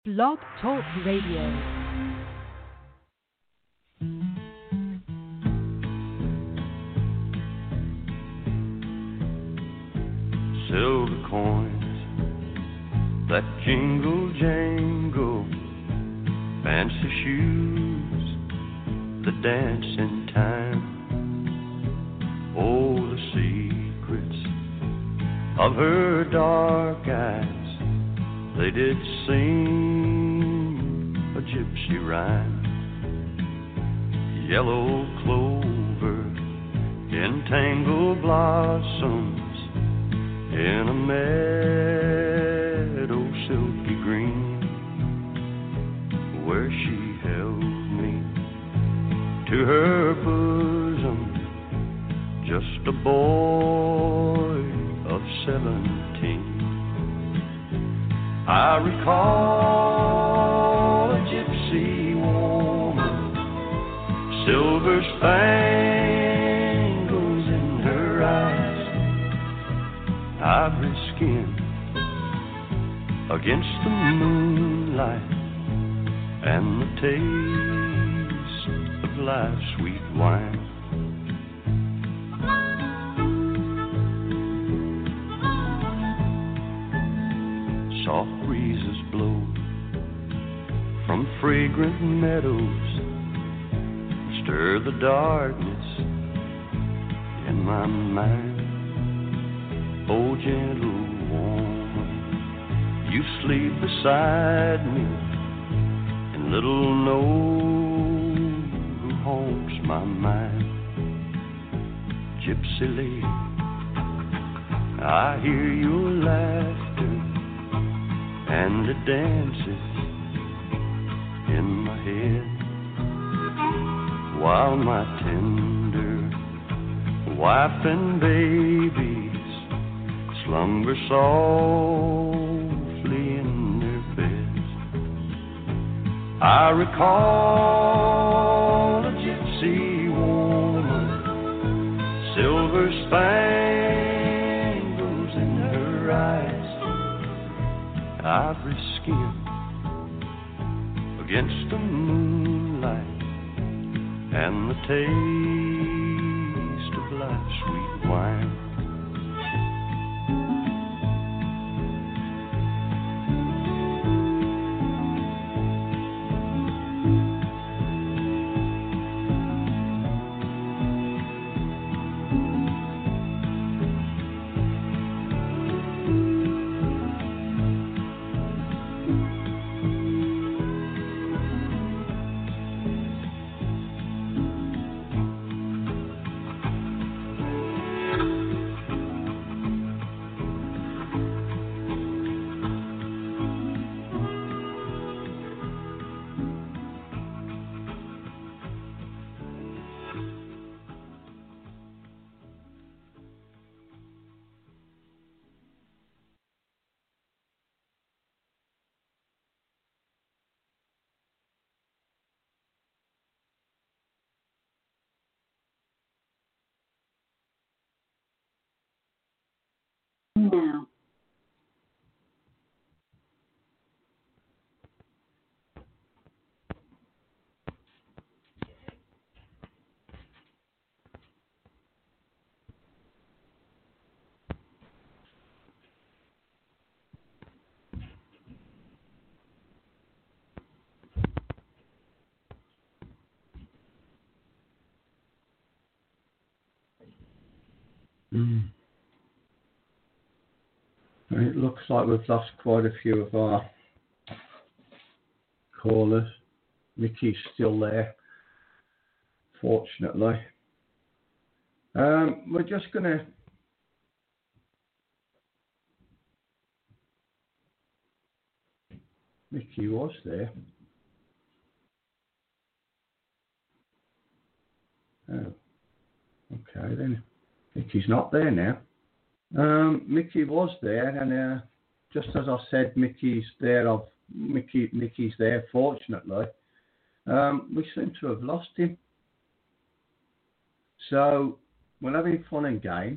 Blog Talk Radio. Silver coins that jingle jangle, fancy shoes that dance in time. Oh, the secrets of her dark eyes, they did sing a gypsy rhyme. Yellow clover in tangled blossoms, in a meadow silky green, where she held me to her bosom, just a boy of 17. I recall a gypsy woman, silver spangles in her eyes, ivory skin against the moonlight, and the taste of life's sweet wine. Soft breezes blow from fragrant meadows, stir the darkness in my mind. Oh, gentle woman, you sleep beside me, and little know who haunts my mind. Gypsy lady, I hear your laughter, and it dances in my head, while my tender wife and babies slumber softly in their beds. I recall a gypsy woman, silver spangles in her eyes, ivory skin against the moonlight, and the taste of life's sweet wine. Now. It looks like we've lost quite a few of our callers. Mickey's still there, fortunately. We're just going to Mickey was there. Oh, okay then. Mickey's not there now. Mickey was there, and just as I said, Mickey's there. Mickey's there. Fortunately, we seem to have lost him. So we're having fun and game.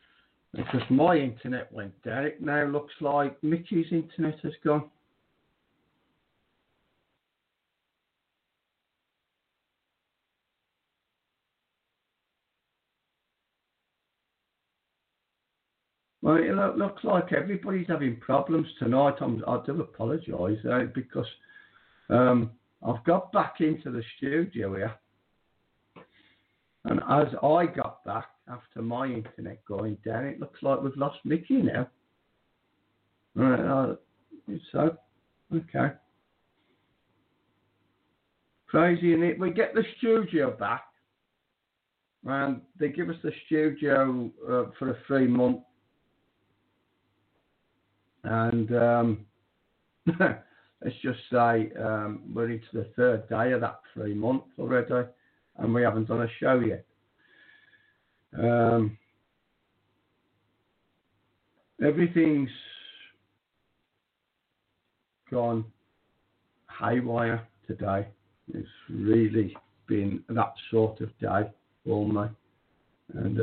because my internet went down. It now looks like Mickey's internet has gone. Well, it looks like everybody's having problems tonight. I do apologise because I've got back into the studio here, and as I got back after my internet going down, it looks like we've lost Mickey now. Right, so okay, crazy, isn't it? We get the studio back, and they give us the studio for a free month. And let's just say we're into the third day of that 3 months already, and we haven't done a show yet. Everything's gone haywire today. It's really been that sort of day for me, and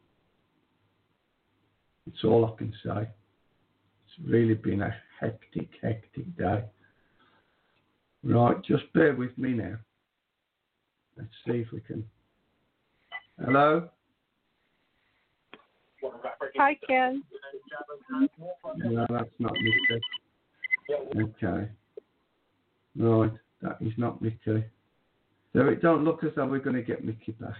it's all I can say. It's really been a hectic day. Right, just bear with me now. Let's see if we can. Hello? Hi, Ken. No, that's not Mickey. Okay. Right, that is not Mickey. So it don't look as though we're going to get Mickey back.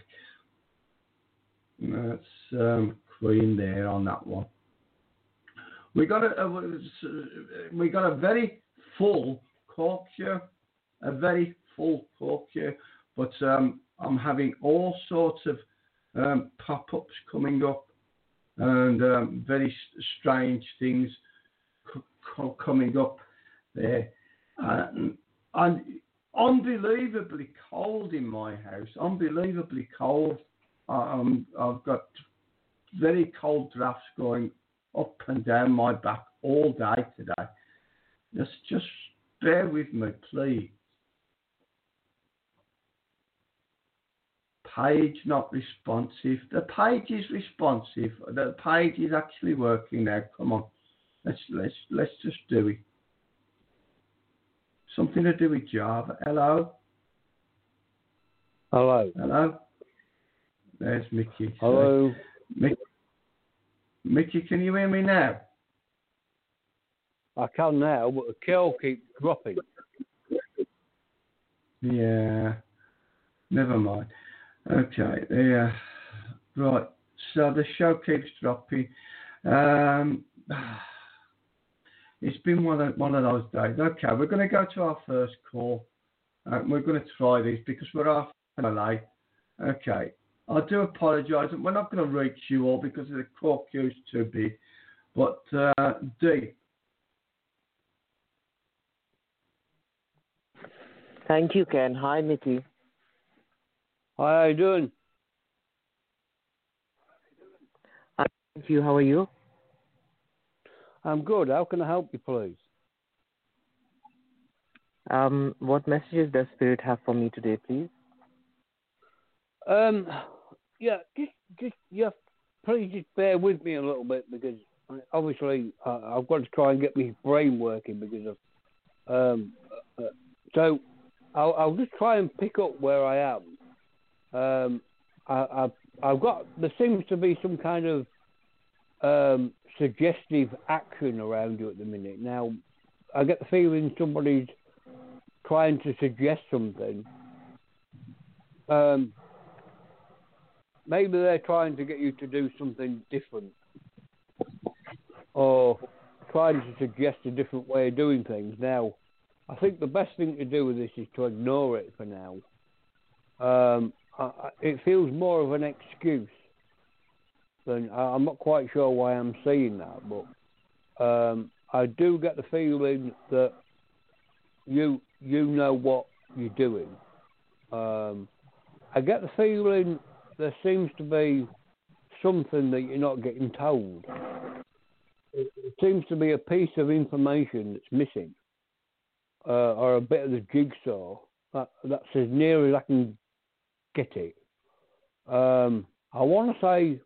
That's Queen there on that one. We got a very full cork here, but I'm having all sorts of pop-ups coming up and very strange things coming up there, and unbelievably cold in my house. Unbelievably cold. I've got very cold drafts going up and down my back all day today. Just bear with me, please. Page not responsive. The page is responsive. The page is actually working now. Come on, let's just do it. Something to do with Java. Hello. Hello. There's Mickey. Hello. Mickey, can you hear me now? I can now, but the call keeps dropping. Yeah. Never mind. Okay. Yeah. Right. So the show keeps dropping. It's been one of those days. Okay, we're going to go to our first call. We're going to try this because we're half an hour late. Okay. I do apologise. We're not going to reach you all because the call queue's too big. But D. Thank you, Ken. Hi, Mickey. Hi, how you doing? Thank you. How are you? I'm good. How can I help you, please? What messages does Spirit have for me today, please? Please just bear with me a little bit because obviously I've got to try and get my brain working because of so I'll just try and pick up where I am. I've got there seems to be some kind of suggestive action around you at the minute. Now I get the feeling somebody's trying to suggest something. Maybe they're trying to get you to do something different or trying to suggest a different way of doing things. Now, I think the best thing to do with this is to ignore it for now. It feels more of an excuse than I'm not quite sure why I'm saying that, but I do get the feeling that you know what you're doing. I get the feeling there seems to be something that you're not getting told. It seems to be a piece of information that's missing, or a bit of the jigsaw. That's as near as I can get it. I want to say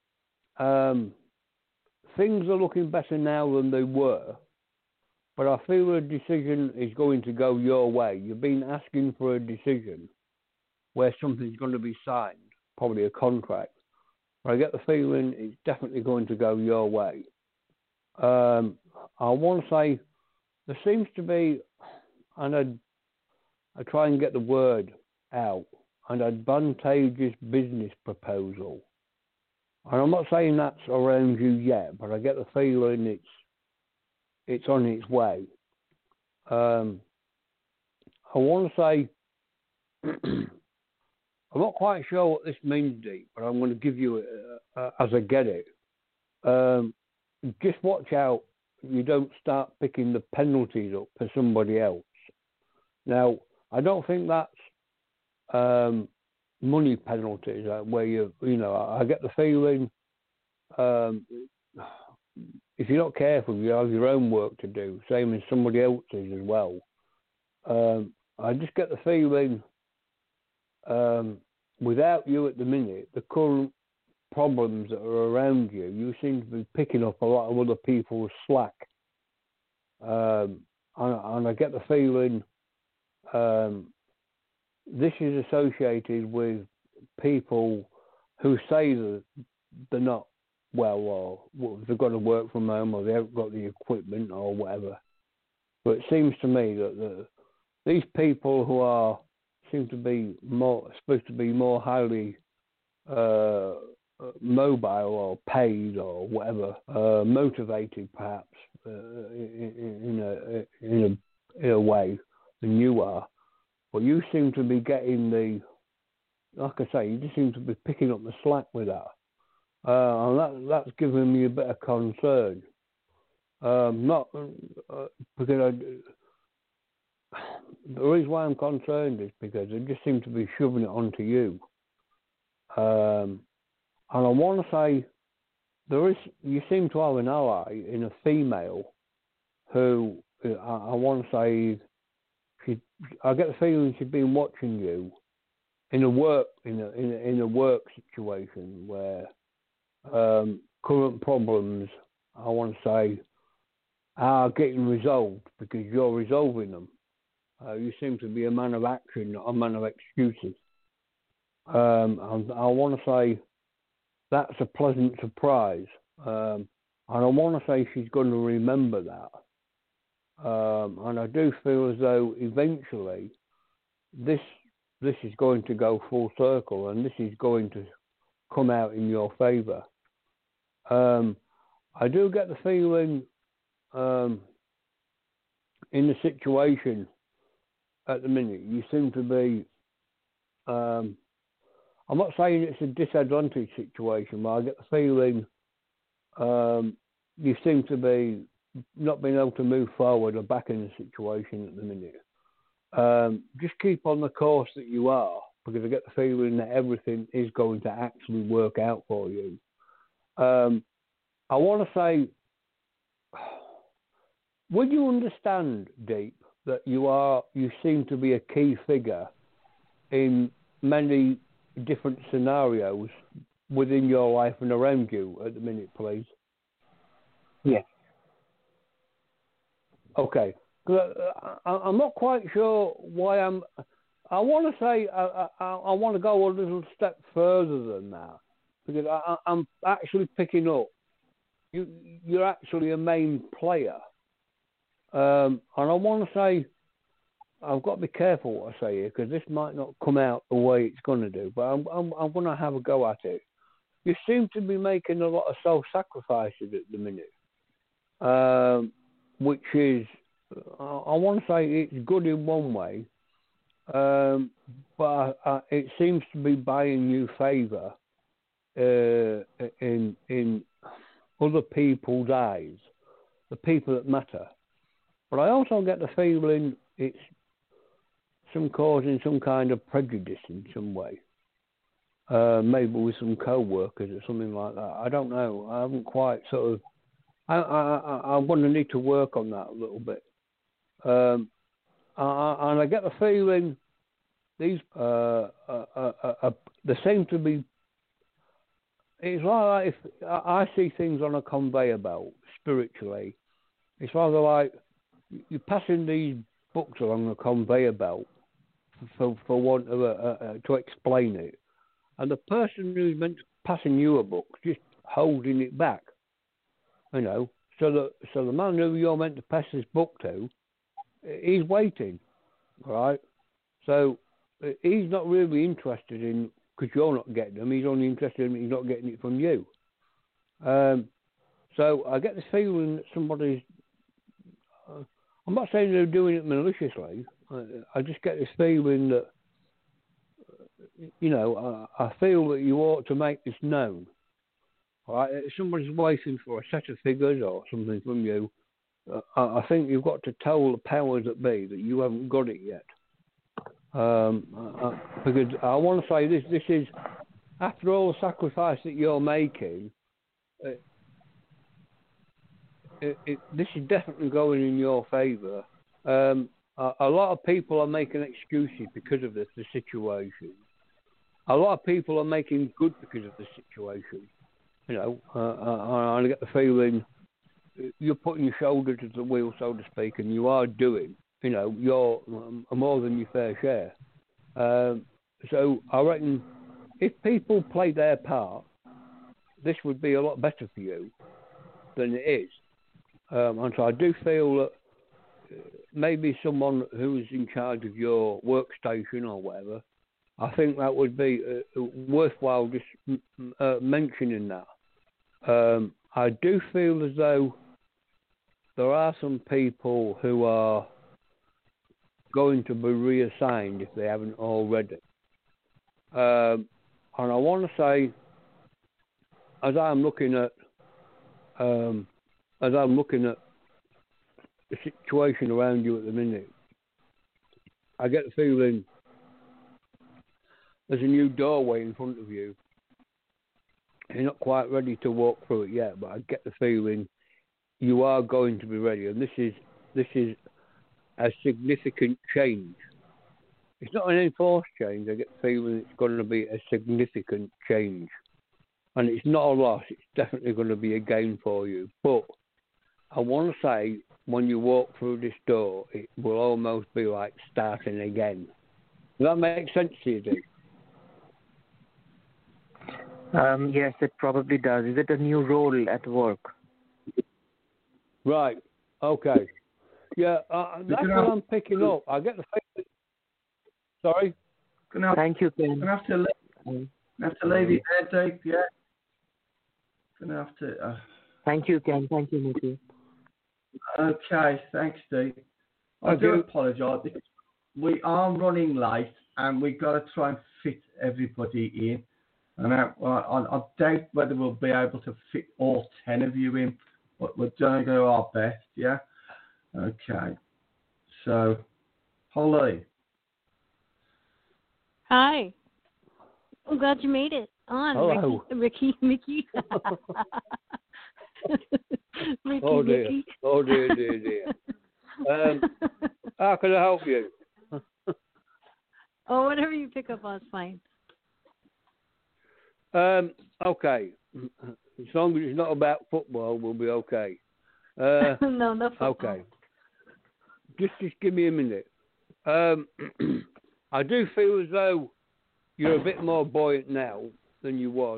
things are looking better now than they were, but I feel a decision is going to go your way. You've been asking for a decision where something's going to be signed, probably a contract, but I get the feeling it's definitely going to go your way. I want to say there seems to be, and I try and get the word out, an advantageous business proposal. And I'm not saying that's around you yet, but I get the feeling it's on its way. I want to say, I'm not quite sure what this means, Deep, but I'm going to give you it as I get it. Just watch out you don't start picking the penalties up for somebody else. Now, I don't think that's money penalties where I get the feeling if you're not careful, you have your own work to do, same as somebody else's as well. I just get the feeling without you at the minute, the current problems that are around you, you seem to be picking up a lot of other people's slack. And I get the feeling this is associated with people who say that they're not well, or they've got to work from home, or they haven't got the equipment, or whatever. But it seems to me that these people who seem to be supposed to be more highly mobile or paid or whatever, motivated perhaps in a way than you are. But you seem to be getting like I say, you just seem to be picking up the slack with that. And that's giving me a bit of concern. Not because the reason why I'm concerned is because they just seem to be shoving it onto you. And I want to say you seem to have an ally in a female who I want to say I get the feeling she's been watching you in a work situation where current problems, I want to say, are getting resolved because you're resolving them. You seem to be a man of action, not a man of excuses. And I want to say that's a pleasant surprise. And I want to say she's going to remember that. And I do feel as though eventually this is going to go full circle and this is going to come out in your favour. I do get the feeling in the situation at the minute, you seem to be, I'm not saying it's a disadvantaged situation, but I get the feeling you seem to be not being able to move forward or back in the situation at the minute. Just keep on the course that you are, because I get the feeling that everything is going to actually work out for you. I want to say, would you understand, Deep, that you seem to be a key figure in many different scenarios within your life and around you at the minute, please? Yes. Okay. I'm not quite sure why I want to say I want to go a little step further than that, because I'm actually picking up you're actually a main player. And I want to say, I've got to be careful what I say here, because this might not come out the way it's going to do, but I'm going to have a go at it. You seem to be making a lot of self-sacrifices at the minute, which is, I want to say it's good in one way, but it seems to be buying you favour in other people's eyes, the people that matter. But I also get the feeling it's causing some kind of prejudice in some way. Maybe with some co-workers or something like that. I don't know. I haven't quite sort of... I'm going to need to work on that a little bit. And I get the feeling these... they seem to be... It's like if I see things on a conveyor belt, spiritually. It's rather like you're passing these books along a conveyor belt for want of to explain it. And the person who's meant to passing you a book, just holding it back. You know, so the man who you're meant to pass this book to, he's waiting, right? So he's not really interested in, because you're not getting them. He's only interested in he's not getting it from you. So I get the feeling that somebody's. I'm not saying they're doing it maliciously. I just get this feeling that, you know, I feel that you ought to make this known. Right? If somebody's waiting for a set of figures or something from you, I think you've got to tell the powers that be that you haven't got it yet. Because I want to say this is, after all the sacrifice that you're making, this is definitely going in your favour. A lot of people are making excuses because of the situation. A lot of people are making good because of the situation. You know, I get the feeling you're putting your shoulder to the wheel, so to speak, and you are doing, you know, you're more than your fair share. So I reckon if people play their part, this would be a lot better for you than it is. And so I do feel that maybe someone who's in charge of your workstation or whatever, I think that would be worthwhile just mentioning that. I do feel as though there are some people who are going to be reassigned if they haven't already. And I want to say, as I'm looking at the situation around you at the minute, I get the feeling there's a new doorway in front of you. You're not quite ready to walk through it yet, but I get the feeling you are going to be ready, and this is a significant change. It's not an enforced change. I get the feeling it's going to be a significant change, and it's not a loss. It's definitely going to be a gain for you. But I want to say, when you walk through this door, it will almost be like starting again. Does that make sense to you, Dick? Yes, it probably does. Is it a new role at work? Right. Okay. Yeah, that's what I'm picking up. I get the feeling. Sorry? Thank you, Ken. Gonna have to leave it there, Dave. Yeah. Gonna have to. Thank you, Ken. Thank you, Mickey. Okay, thanks, Steve. I do apologise because we are running late and we've got to try and fit everybody in. And I doubt whether we'll be able to fit all 10 of you in, but we're going to do our best, yeah? Okay. So, Holly. Hi. I'm glad you made it on. Hello. Ricky. Mickey. Oh dear. Mickey. Oh dear. How can I help you? Oh, whatever you pick up on is fine. Okay. As long as it's not about football, we'll be okay. No football. Okay. Just give me a minute. I do feel as though you're a bit more buoyant now than you was.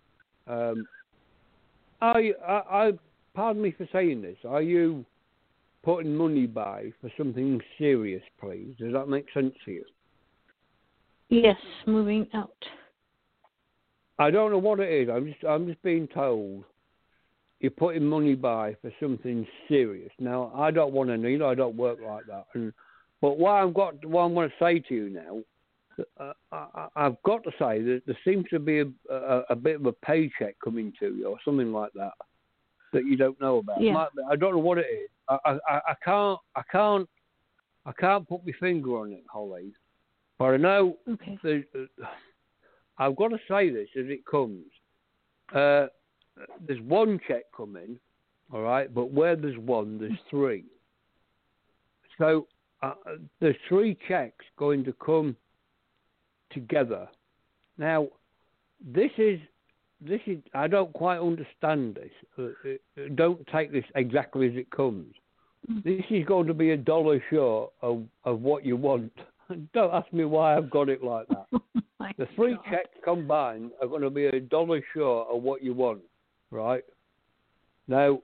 Pardon me for saying this. Are you putting money by for something serious, please? Does that make sense to you? Yes, moving out. I don't know what it is. I'm just being told you're putting money by for something serious. Now, I don't want to need. I don't work like that. But what I want to say to you now, I've got to say that there seems to be a bit of a paycheck coming to you or something like that you don't know about. Yeah. I don't know what it is. I can't put my finger on it, Holly. But I know. Okay. I've got to say this as it comes. There's one check coming, all right, but where there's one, there's three. So there's three checks going to come together. Now, this is. I don't quite understand this. Don't take this exactly as it comes. This is going to be $1 short of what you want. Don't ask me why I've got it like that. My the three God. checks combined are going to be $1 short of what you want, right? Now,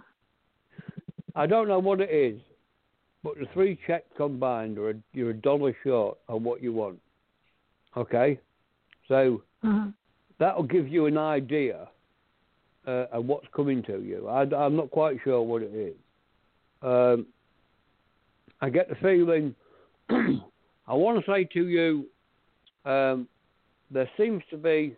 I don't know what it is, but the three checks combined you're $1 short of what you want. Okay, so that'll give you an idea of what's coming to you. I'm not quite sure what it is. I get the feeling. I want to say to you, there seems to be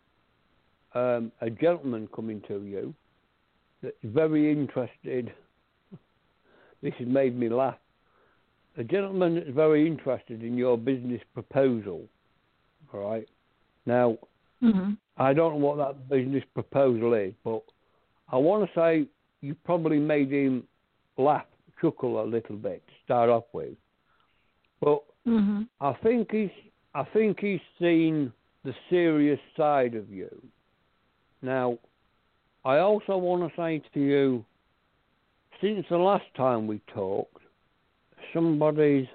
a gentleman coming to you that's very interested. This has made me laugh. A gentleman that's very interested in your business proposal. All right. Now, I don't know what that business proposal is, but I want to say you probably made him laugh, chuckle a little bit to start off with. But I think he's seen the serious side of you. Now, I also want to say to you, since the last time we talked, somebody's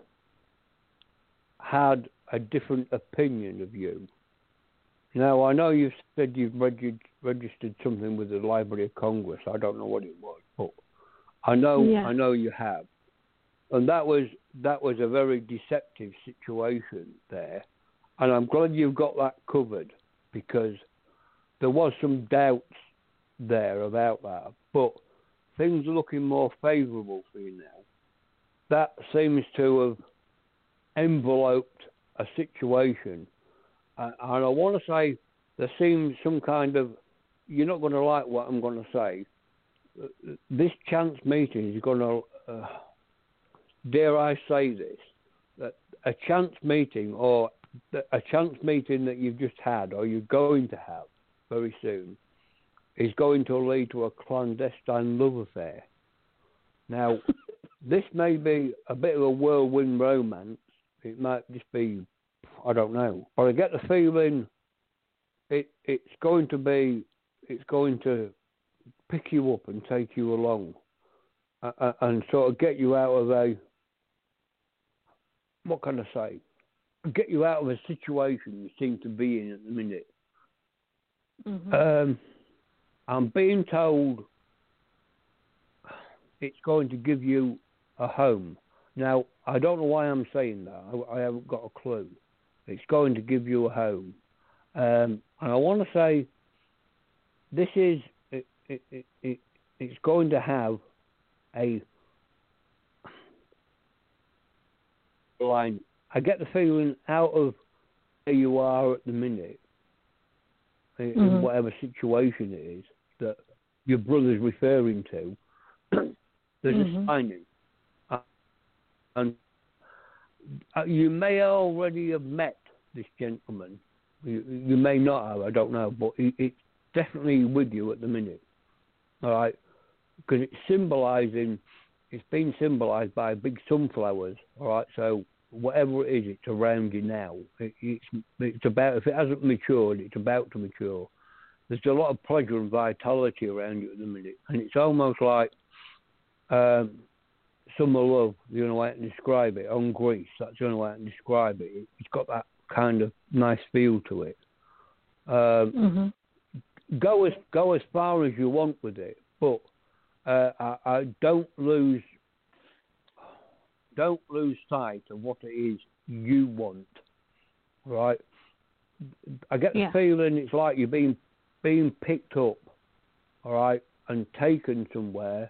had a different opinion of you. Now, I know you've said you've registered something with the Library of Congress. I don't know what it was, but I know you have. And that was a very deceptive situation there. And I'm glad you've got that covered, because there was some doubts there about that. But things are looking more favourable for you now. That seems to have enveloped a situation. And I want to say there seems some kind of, you're not going to like what I'm going to say. This chance meeting is going to, dare I say this, that a chance meeting that you've just had or you're going to have very soon is going to lead to a clandestine love affair. Now, this may be a bit of a whirlwind romance. It might just be, I don't know. But I get the feeling it's going to pick you up and take you along and sort of get you out of a, what can I say? Get you out of a situation you seem to be in at the minute. I'm being told it's going to give you a home. Now, I don't know why I'm saying that. I haven't got a clue. It's going to give you a home. And I want to say this is, it's going to have a line. I get the feeling out of where you are at the minute, in whatever situation it is that your brother's referring to, there's a signing. And you may already have met this gentleman. You may not have, I don't know, but it's definitely with you at the minute. All right? Because it's been symbolised by big sunflowers. All right? So whatever it is, it's around you now. It's about, if it hasn't matured, it's about to mature. There's a lot of pleasure and vitality around you at the minute. And it's almost like summer love, the only way I can describe it, on Greece, that's the only way I can describe it. It's got that kind of nice feel to it. Go as far as you want with it, but I don't lose sight of what it is you want, right? I get the feeling it's like you're being picked up, all right, and taken somewhere.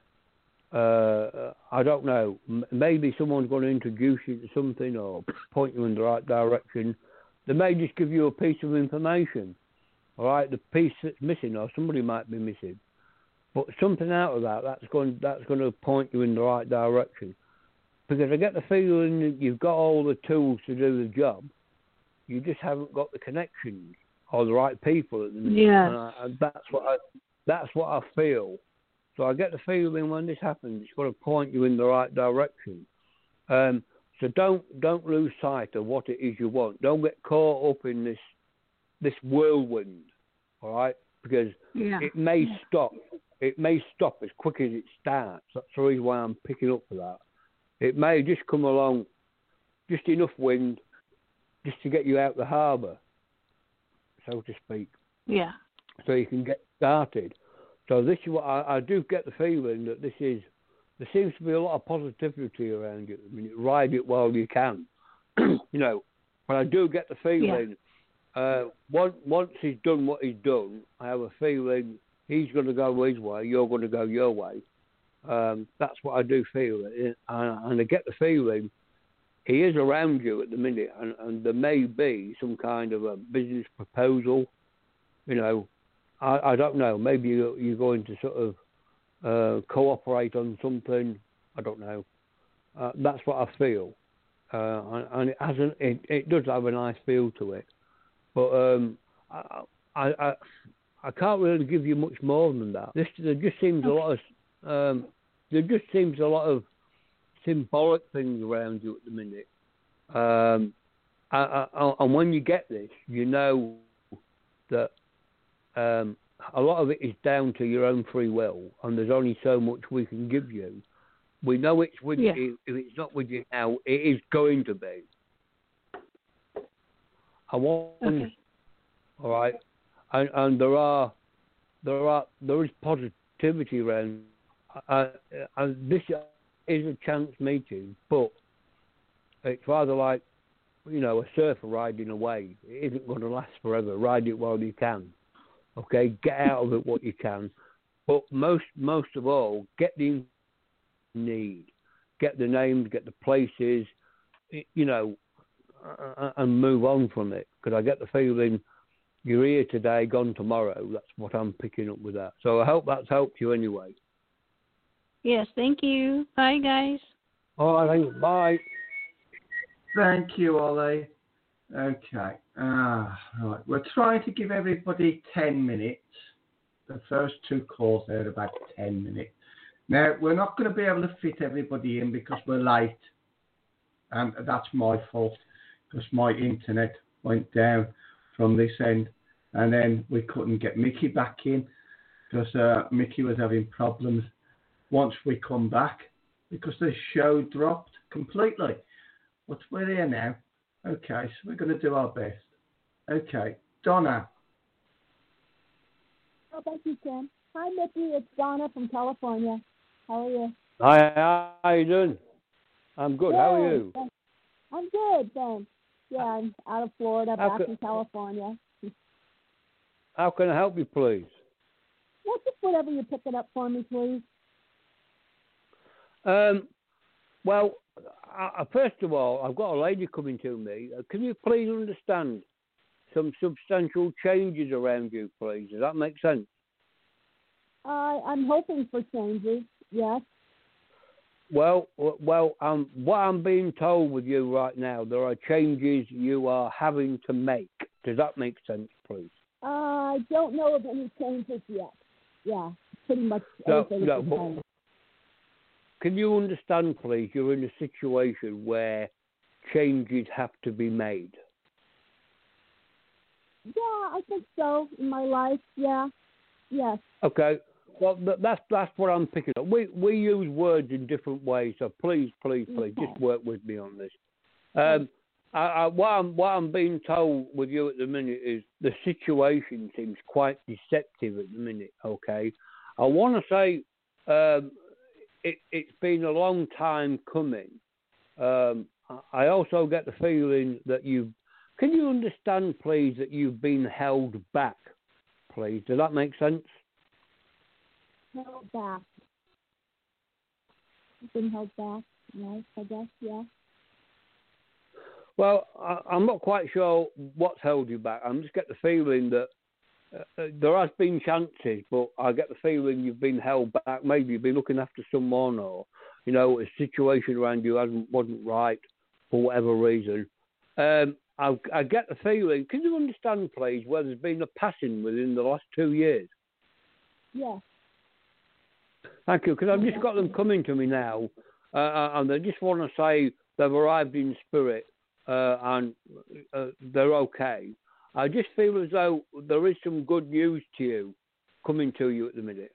I don't know. Maybe someone's going to introduce you to something or point you in the right direction. They may just give you a piece of information, all right? The piece that's missing, or somebody might be missing, but something out of that's going to point you in the right direction. Because I get the feeling that you've got all the tools to do the job, you just haven't got the connections or the right people at the minute. Yeah. And that's what I feel. So I get the feeling when this happens, it's got to point you in the right direction. So don't lose sight of what it is you want. Don't get caught up in this whirlwind, all right? Because it may stop. It may stop as quick as it starts. That's the reason why I'm picking up for that. It may just come along, just enough wind, just to get you out the harbour. so to speak, Yeah. so you can get started. So this is what I do get the feeling that there seems to be a lot of positivity around it. I mean, ride it while you can, but I do get the feeling once he's done what he's done, I have a feeling he's going to go his way, you're going to go your way. That's what I do feel, and I get the feeling he is around you at the minute, and there may be some kind of a business proposal. I don't know. Maybe you're going to sort of cooperate on something. I don't know. That's what I feel, and it hasn't. It does have a nice feel to it, but I can't really give you much more than that. There just seems a lot of symbolic things around you at the minute. And when you get this, you know that a lot of it is down to your own free will, and there's only so much we can give you. We know it's with you. If it's not with you now, it is going to be. All right, and there is positivity around. And this is a chance meeting, but it's rather like, a surfer riding a wave. It isn't going to last forever. Ride it while you can. Okay, get out of it what you can. But most of all, get the need, get the names, get the places, and move on from it. Because I get the feeling you're here today, gone tomorrow. That's what I'm picking up with that. So I hope that's helped you anyway. Yes, thank you. Bye, guys. All right, bye. Thank you, Ollie. Okay. Right. We're trying to give everybody 10 minutes. The first two calls there are about 10 minutes. Now, we're not going to be able to fit everybody in because we're late. And that's my fault because my internet went down from this end. And then we couldn't get Mickey back in because Mickey was having problems once we come back because the show dropped completely. But we're here now. Okay, so we're going to do our best. Okay, Donna. Oh, thank you, Tim. Hi, Mickey. It's Donna from California. How are you? Hi, how you doing? I'm good. How are you? I'm good, thanks. Yeah, I'm out of Florida, back in California. How can I help you, please? Well, just whatever you're picking up for me, please. Well, first of all, I've got a lady coming to me. Can you please understand some substantial changes around you, please? Does that make sense? I'm hoping for changes, yes. Well, what I'm being told with you right now, there are changes you are having to make. Does that make sense, please? I don't know of any changes yet. Yeah, pretty much everything is the same. Can you understand, please, you're in a situation where changes have to be made? Yeah, I think so. In my life, yeah. Yes. Okay. Well, that's what I'm picking up. We use words in different ways, so please, just work with me on this. What I'm being told with you at the minute is the situation seems quite deceptive at the minute, okay? I want to say it's been a long time coming. I also get the feeling that can you understand, please, that you've been held back, please? Does that make sense? Held back. You've been held back, yes, I guess, yeah. Well, I'm not quite sure what's held you back. I just get the feeling that there has been chances, but I get the feeling you've been held back. Maybe you've been looking after someone, or a situation around you wasn't right for whatever reason. I get the feeling. Can you understand, please, where there's been a passing within the last 2 years? Yes. Thank you, because I've just got them coming to me now, and they just want to say they've arrived in spirit and they're okay. I just feel as though there is some good news coming to you at the minute.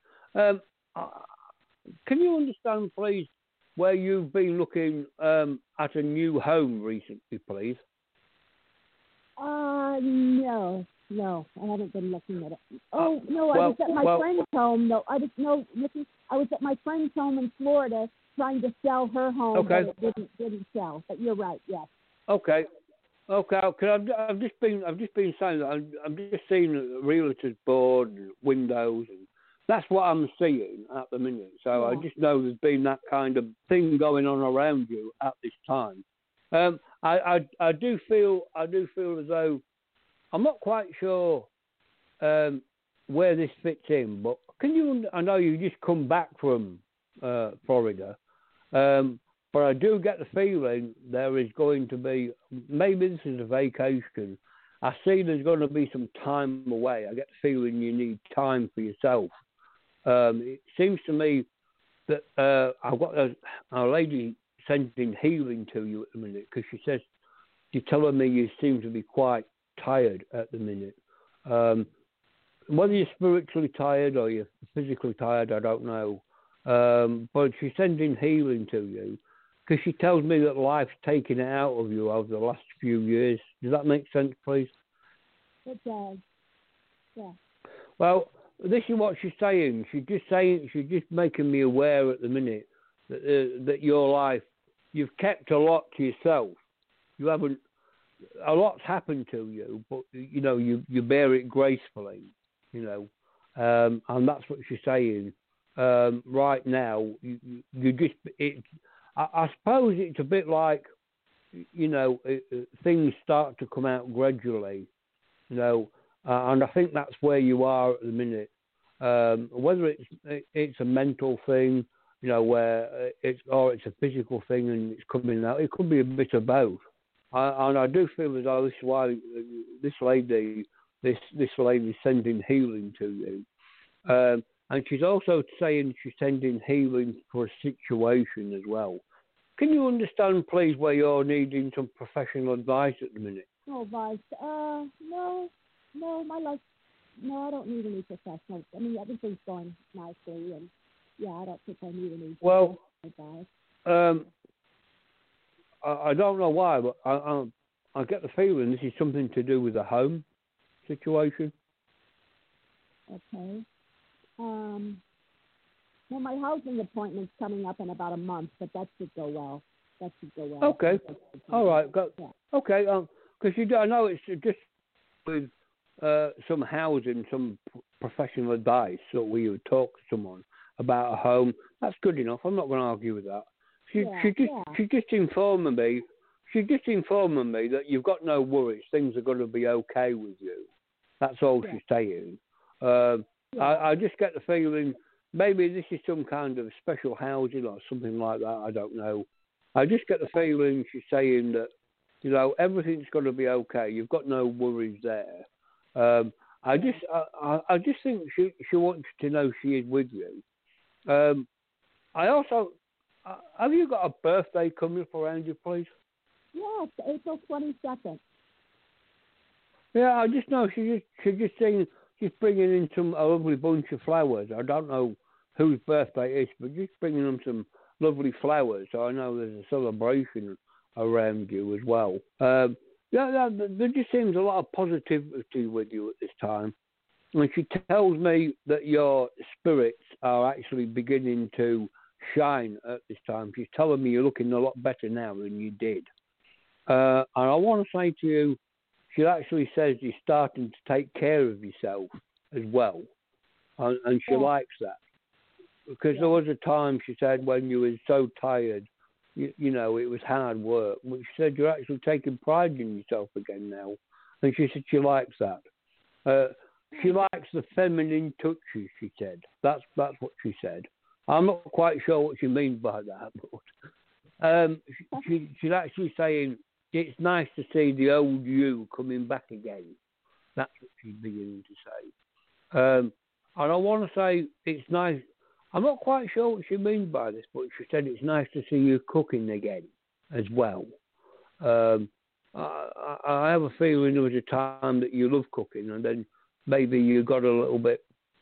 Can you understand, please, where you've been looking at a new home recently, please? No. No, I haven't been looking at it. Oh no, I well, was at my well- friend's home. No, Nikki, I was at my friend's home in Florida trying to sell her home, Okay. but it didn't sell. But you're right, yes. Okay. Because I've just been saying that I'm just seeing a realtor's board and windows, and that's what I'm seeing at the minute. So I Yeah. just know there's been that kind of thing going on around you at this time. I do feel as though I'm not quite sure where this fits in, but I know you just come back from Florida. But I do get the feeling there is going to be, maybe this is a vacation. I see there's going to be some time away. I get the feeling you need time for yourself. It seems to me that I've got a lady sending healing to you at the minute, because she says, you're telling me you seem to be quite tired at the minute. Whether you're spiritually tired or you're physically tired, I don't know. But she's sending healing to you, because she tells me that life's taken it out of you over the last few years. Does that make sense, please? It does. Yeah. Well, this is what she's saying. She's just making me aware at the minute that your life, you've kept a lot to yourself. You haven't. A lot's happened to you, but you bear it gracefully. And that's what she's saying. Right now, you just. I suppose it's a bit like, things start to come out gradually, and I think that's where you are at the minute. Whether it's a mental thing, where it's a physical thing and it's coming out, it could be a bit of both. And I do feel as though this is why this lady's sending healing to you. And she's also saying she's sending healing for a situation as well. Can you understand, please, where you're needing some professional advice at the minute? No advice. No, my life. No, I don't need any professional. I mean, everything's going nicely, and yeah, I don't think I need any advice. I don't know why, but I get the feeling this is something to do with the home situation. Okay. Well, my housing appointment's coming up in about a month, but that should go well. Okay. All right. Yeah. Okay. Because I know it's just with some housing, some professional advice, so we would talk to someone about a home. That's good enough. I'm not going to argue with that. She's just informing me. She's just informing me that you've got no worries. Things are going to be okay with you. That's all she's saying. I just get the feeling maybe this is some kind of special housing or something like that. I don't know. I just get the feeling she's saying that, everything's going to be okay. You've got no worries there. I just think she wants to know she is with you. I also, have you got a birthday coming up around you, please? Yeah, it's April 22nd. Yeah, I just know she's just saying she's bringing in a lovely bunch of flowers. I don't know whose birthday it is, but just bringing them some lovely flowers. So I know there's a celebration around you as well. There just seems a lot of positivity with you at this time. And she tells me that your spirits are actually beginning to shine at this time. She's telling me you're looking a lot better now than you did. And I want to say to you, she actually says you're starting to take care of yourself as well. And she likes that. Because there was a time, she said, when you were so tired, it was hard work. But she said you're actually taking pride in yourself again now. And she said she likes that. She likes the feminine touches, she said. That's what she said. I'm not quite sure what she means by that, but she's actually saying it's nice to see the old you coming back again. That's what she's beginning to say. And I want to say it's nice. I'm not quite sure what she means by this, but she said it's nice to see you cooking again as well. I have a feeling there was a time that you loved cooking, and then maybe you got a little bit,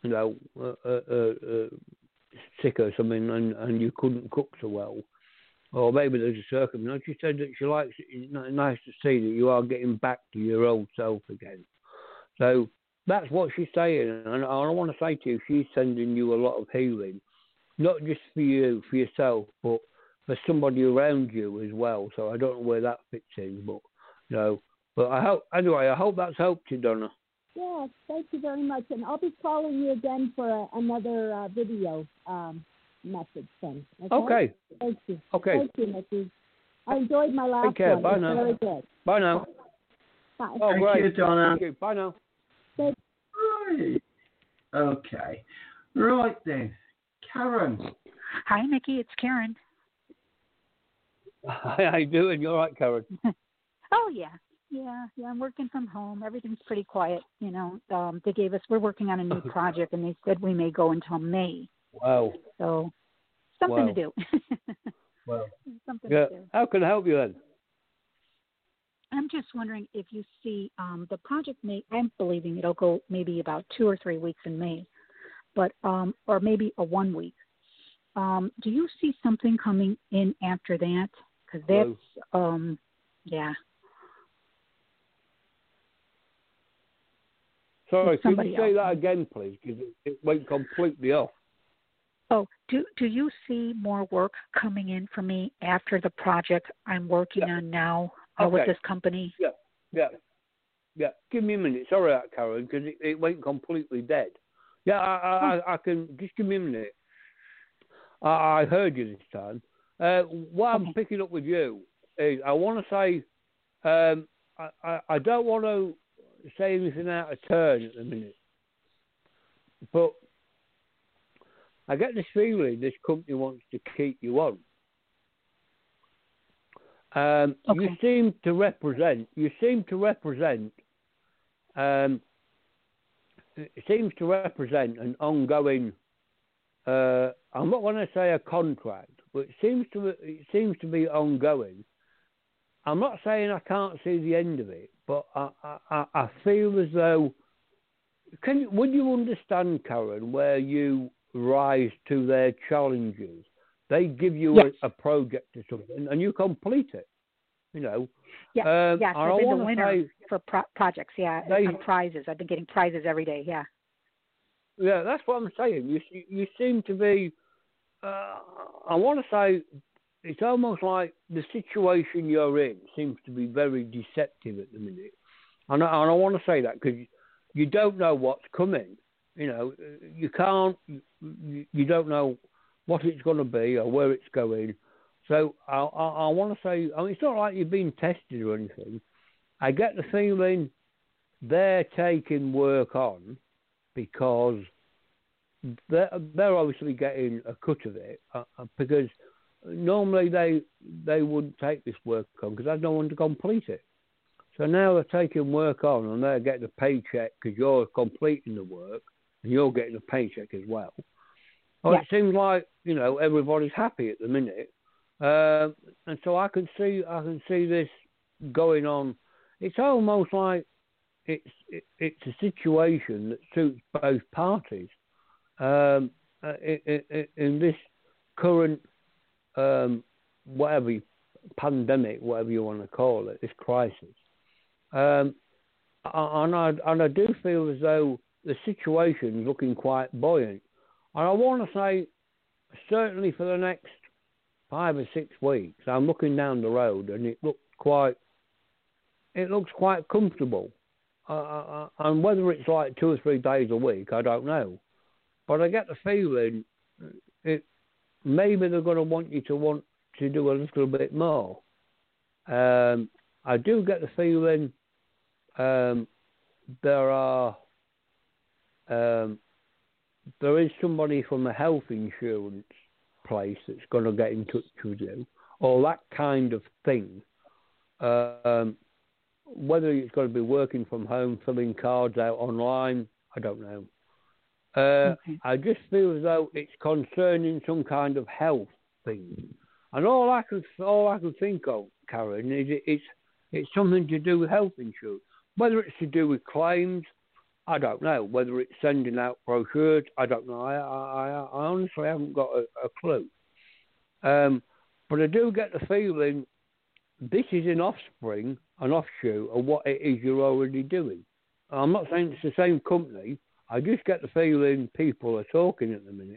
sick or something, and you couldn't cook so well. Or maybe there's a circumstance. She said that she likes it. It's nice to see that you are getting back to your old self again. So that's what she's saying, and I want to say to you, she's sending you a lot of healing, not just for you, for yourself, but for somebody around you as well. So I don't know where that fits in, but But I hope that's helped you, Donna. Yeah, thank you very much, and I'll be calling you again for another video message thing. Okay. Thank you. Okay. Thank you, Mickey. I enjoyed my last Take care. one. Bye It's now. very good. Bye now. Bye. Oh, Thank great. you, Donna. Thank you. Bye now. Right. Okay. Right then. Karen. Hi, Mickey. It's Karen. How you doing? You all right, Karen? Oh, yeah. Yeah, I'm working from home. Everything's pretty quiet. We're working on a new project, and they said we may go until May. Wow. So, something to do. Wow. Something Yeah. to do. How can I help you then? I'm just wondering if you see the project I'm believing it'll go maybe about 2 or 3 weeks in May, but or maybe a 1 week. Do you see something coming in after that? Because that's yeah. Sorry, can you say else. that again, please? Because it went completely off. Oh, do you see more work coming in for me after the project I'm working on now with this company? Yeah. Give me a minute. Sorry, Karen, because it went completely dead. Yeah, I can. Just give me a minute. I heard you this time. What I'm picking up with you is I want to say I don't want to say anything out of turn at the minute, but I get this feeling this company wants to keep you on. You seem to represent. It seems to represent an ongoing. I'm not going to say a contract, but it seems to be ongoing. I'm not saying I can't see the end of it, but I feel as though. Would you understand, Karen, where you rise to their challenges? They give you a project or something, and you complete it. Yes, I've been the winner for projects. Yeah, and prizes. I've been getting prizes every day. Yeah. Yeah, that's what I'm saying. You seem to be. I want to say it's almost like the situation you're in seems to be very deceptive at the minute, and I want to say that because you don't know what's coming. You can't. You don't know what it's going to be or where it's going. So I want to say, it's not like you've been tested or anything. I get the feeling they're taking work on because they're obviously getting a cut of it because normally they wouldn't take this work on because there's no one to complete it. So now they're taking work on and they're getting a paycheck because you're completing the work and you're getting a paycheck as well. Well, it seems like everybody's happy at the minute. And so I can see this going on. It's almost like it's a situation that suits both parties in this current whatever pandemic, whatever you want to call it, this crisis. And I do feel as though the situation is looking quite buoyant. And I want to say, certainly for the next 5 or 6 weeks, I'm looking down the road and it looks quite comfortable. And whether it's like 2 or 3 days a week, I don't know. But I get the feeling maybe they're going to want to do a little bit more. I do get the feeling there is somebody from a health insurance place that's going to get in touch with you, or that kind of thing. Whether it's going to be working from home, filling cards out online, I don't know. I just feel as though it's concerning some kind of health thing, and all I can think of, Karen, is it's something to do with health insurance. Whether it's to do with claims, I don't know. Whether it's sending out brochures, I don't know. I honestly haven't got a clue. But I do get the feeling this is an offspring, an offshoot of what it is you're already doing. I'm not saying it's the same company. I just get the feeling people are talking at the minute,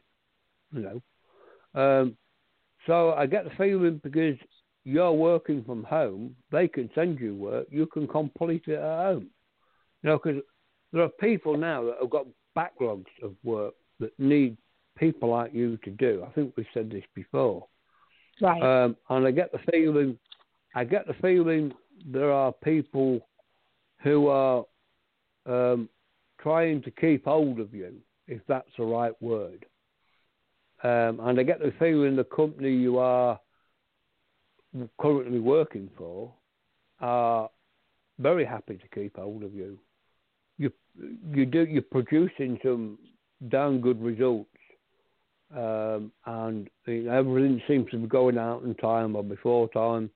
So I get the feeling because you're working from home, they can send you work, you can complete it at home. Because there are people now that have got backlogs of work that need people like you to do. I think we've said this before. Right. And I get the feeling there are people who are trying to keep hold of you, if that's the right word. And I get the feeling the company you are currently working for are very happy to keep hold of you. You're producing some damn good results, and everything seems to be going out in time or before time.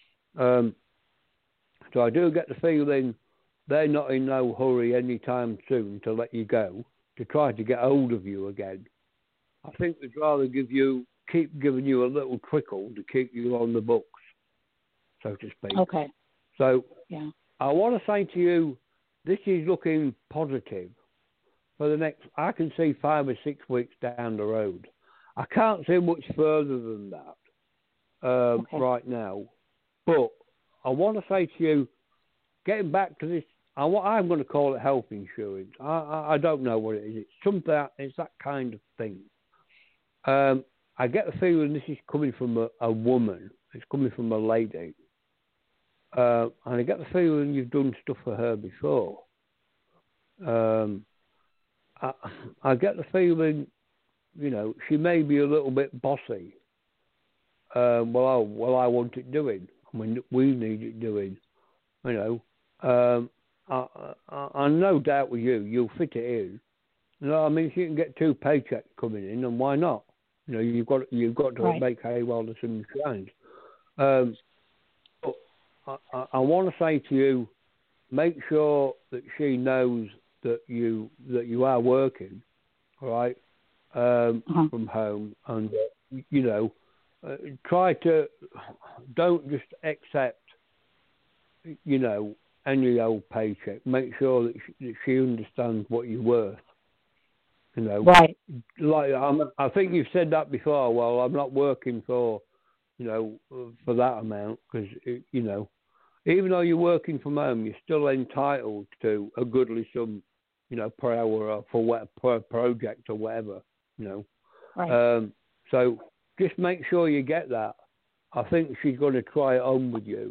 So I do get the feeling they're not in no hurry anytime soon to let you go, to try to get hold of you again. I think they'd rather keep giving you a little trickle to keep you on the books, so to speak. Okay. So yeah. I want to say to you, this is looking positive for the next, I can see 5 or 6 weeks down the road. I can't see much further than that right now. But I want to say to you, getting back to this, I'm going to call it health insurance. I don't know what it is. It's something, it's that kind of thing. I get the feeling this is coming from a woman. It's coming from a lady. And I get the feeling you've done stuff for her before. I get the feeling, she may be a little bit bossy. I want it doing. I mean, we need it doing. I'm no doubt with you'll fit it in. I mean, if you can get 2 paychecks coming in, and why not? You've got to right. make hay while the sun shines. But I want to say to you, make sure that she knows that you are working, right, from home, and try to don't just accept, any old paycheck. Make sure that she understands what you're worth. Right. Like I think you've said that before. Well, I'm not working for that amount because even though you're working from home, you're still entitled to a goodly sum, per hour or per project or whatever, Right. So just make sure you get that. I think she's going to try it on with you,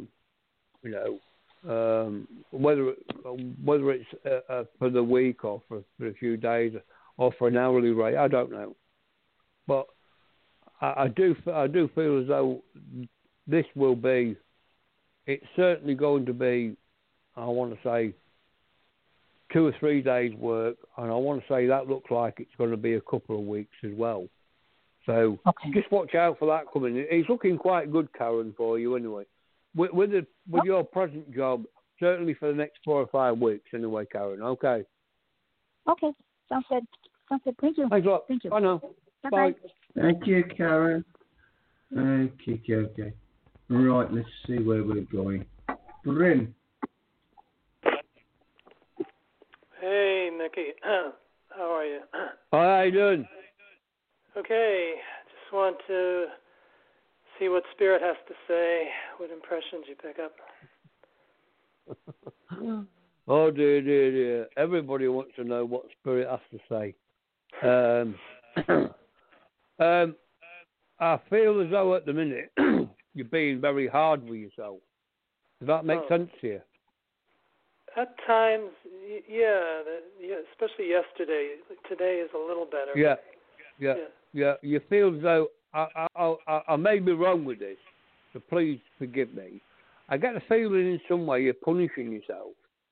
whether it's for the week or for a few days or for an hourly rate, I don't know. But I do feel as though this will be. It's certainly going to be, I want to say, 2 or 3 days' work, and I want to say that looks like it's going to be a couple of weeks as well. So just watch out for that coming. It's looking quite good, Karen, for you anyway. With your present job, certainly for the next 4 or 5 weeks anyway, Karen. Okay. Okay. Sounds good. Thank you. Thanks a lot. Thank you. Bye now. Bye-bye. Thank you, Karen. Okay. Right, let's see where we're going. Bryn. Hey, Mickey. How are you? How you doing? Okay. Just want to see what Spirit has to say, what impressions you pick up. Oh, dear. Everybody wants to know what Spirit has to say. I feel as though at the minute you're being very hard with yourself. Does that make sense to you? At times, yeah, especially yesterday. Today is a little better. Yeah. You feel as though I may be wrong with this, so please forgive me. I get a feeling in some way you're punishing yourself.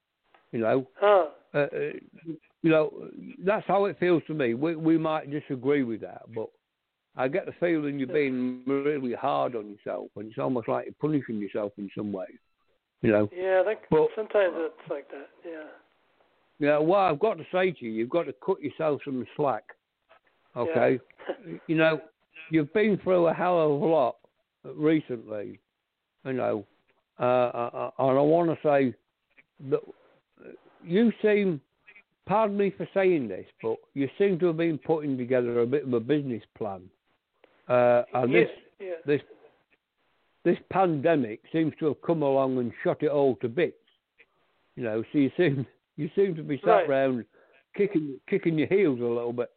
That's how it feels to me. We might disagree with that, but I get the feeling you're being really hard on yourself, and it's almost like you're punishing yourself in some way. Yeah, sometimes it's like that. Yeah. Yeah. Well, I've got to say to you, you've got to cut yourself some slack. Okay. Yeah. You've been through a hell of a lot recently. And I want to say that you seem, pardon me for saying this, but you seem to have been putting together a bit of a business plan. And this pandemic seems to have come along and shot it all to bits. So you seem to be sat around kicking your heels a little bit.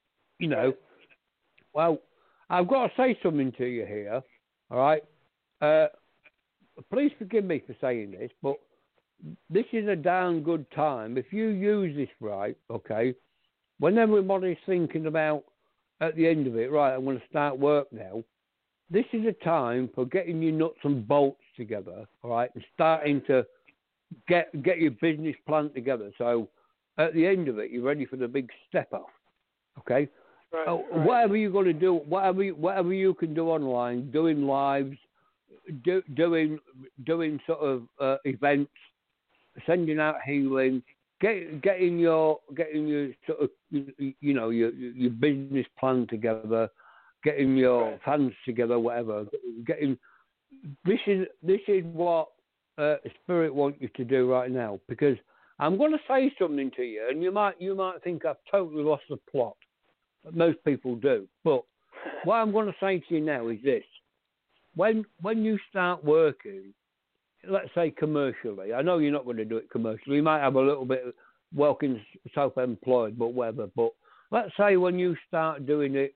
Well, I've got to say something to you here. All right. Please forgive me for saying this, but this is a damn good time. If you use this right, okay, when everybody's thinking about at the end of it, right, I'm going to start work now, this is a time for getting your nuts and bolts together, all right, and starting to get your business plan together. So at the end of it, you're ready for the big step off, okay? Whatever you're going to do, whatever you can do online, doing lives, doing sort of events, sending out healing, getting your sort of your business plan together, getting your fans together, whatever. This is what Spirit wants you to do right now, because I'm going to say something to you, and you might think I've totally lost the plot. Most people do, but what I'm going to say to you now is this: when you start working, let's say commercially, I know you're not going to do it commercially. You might have a little bit of working self-employed, but whatever. But let's say when you start doing it,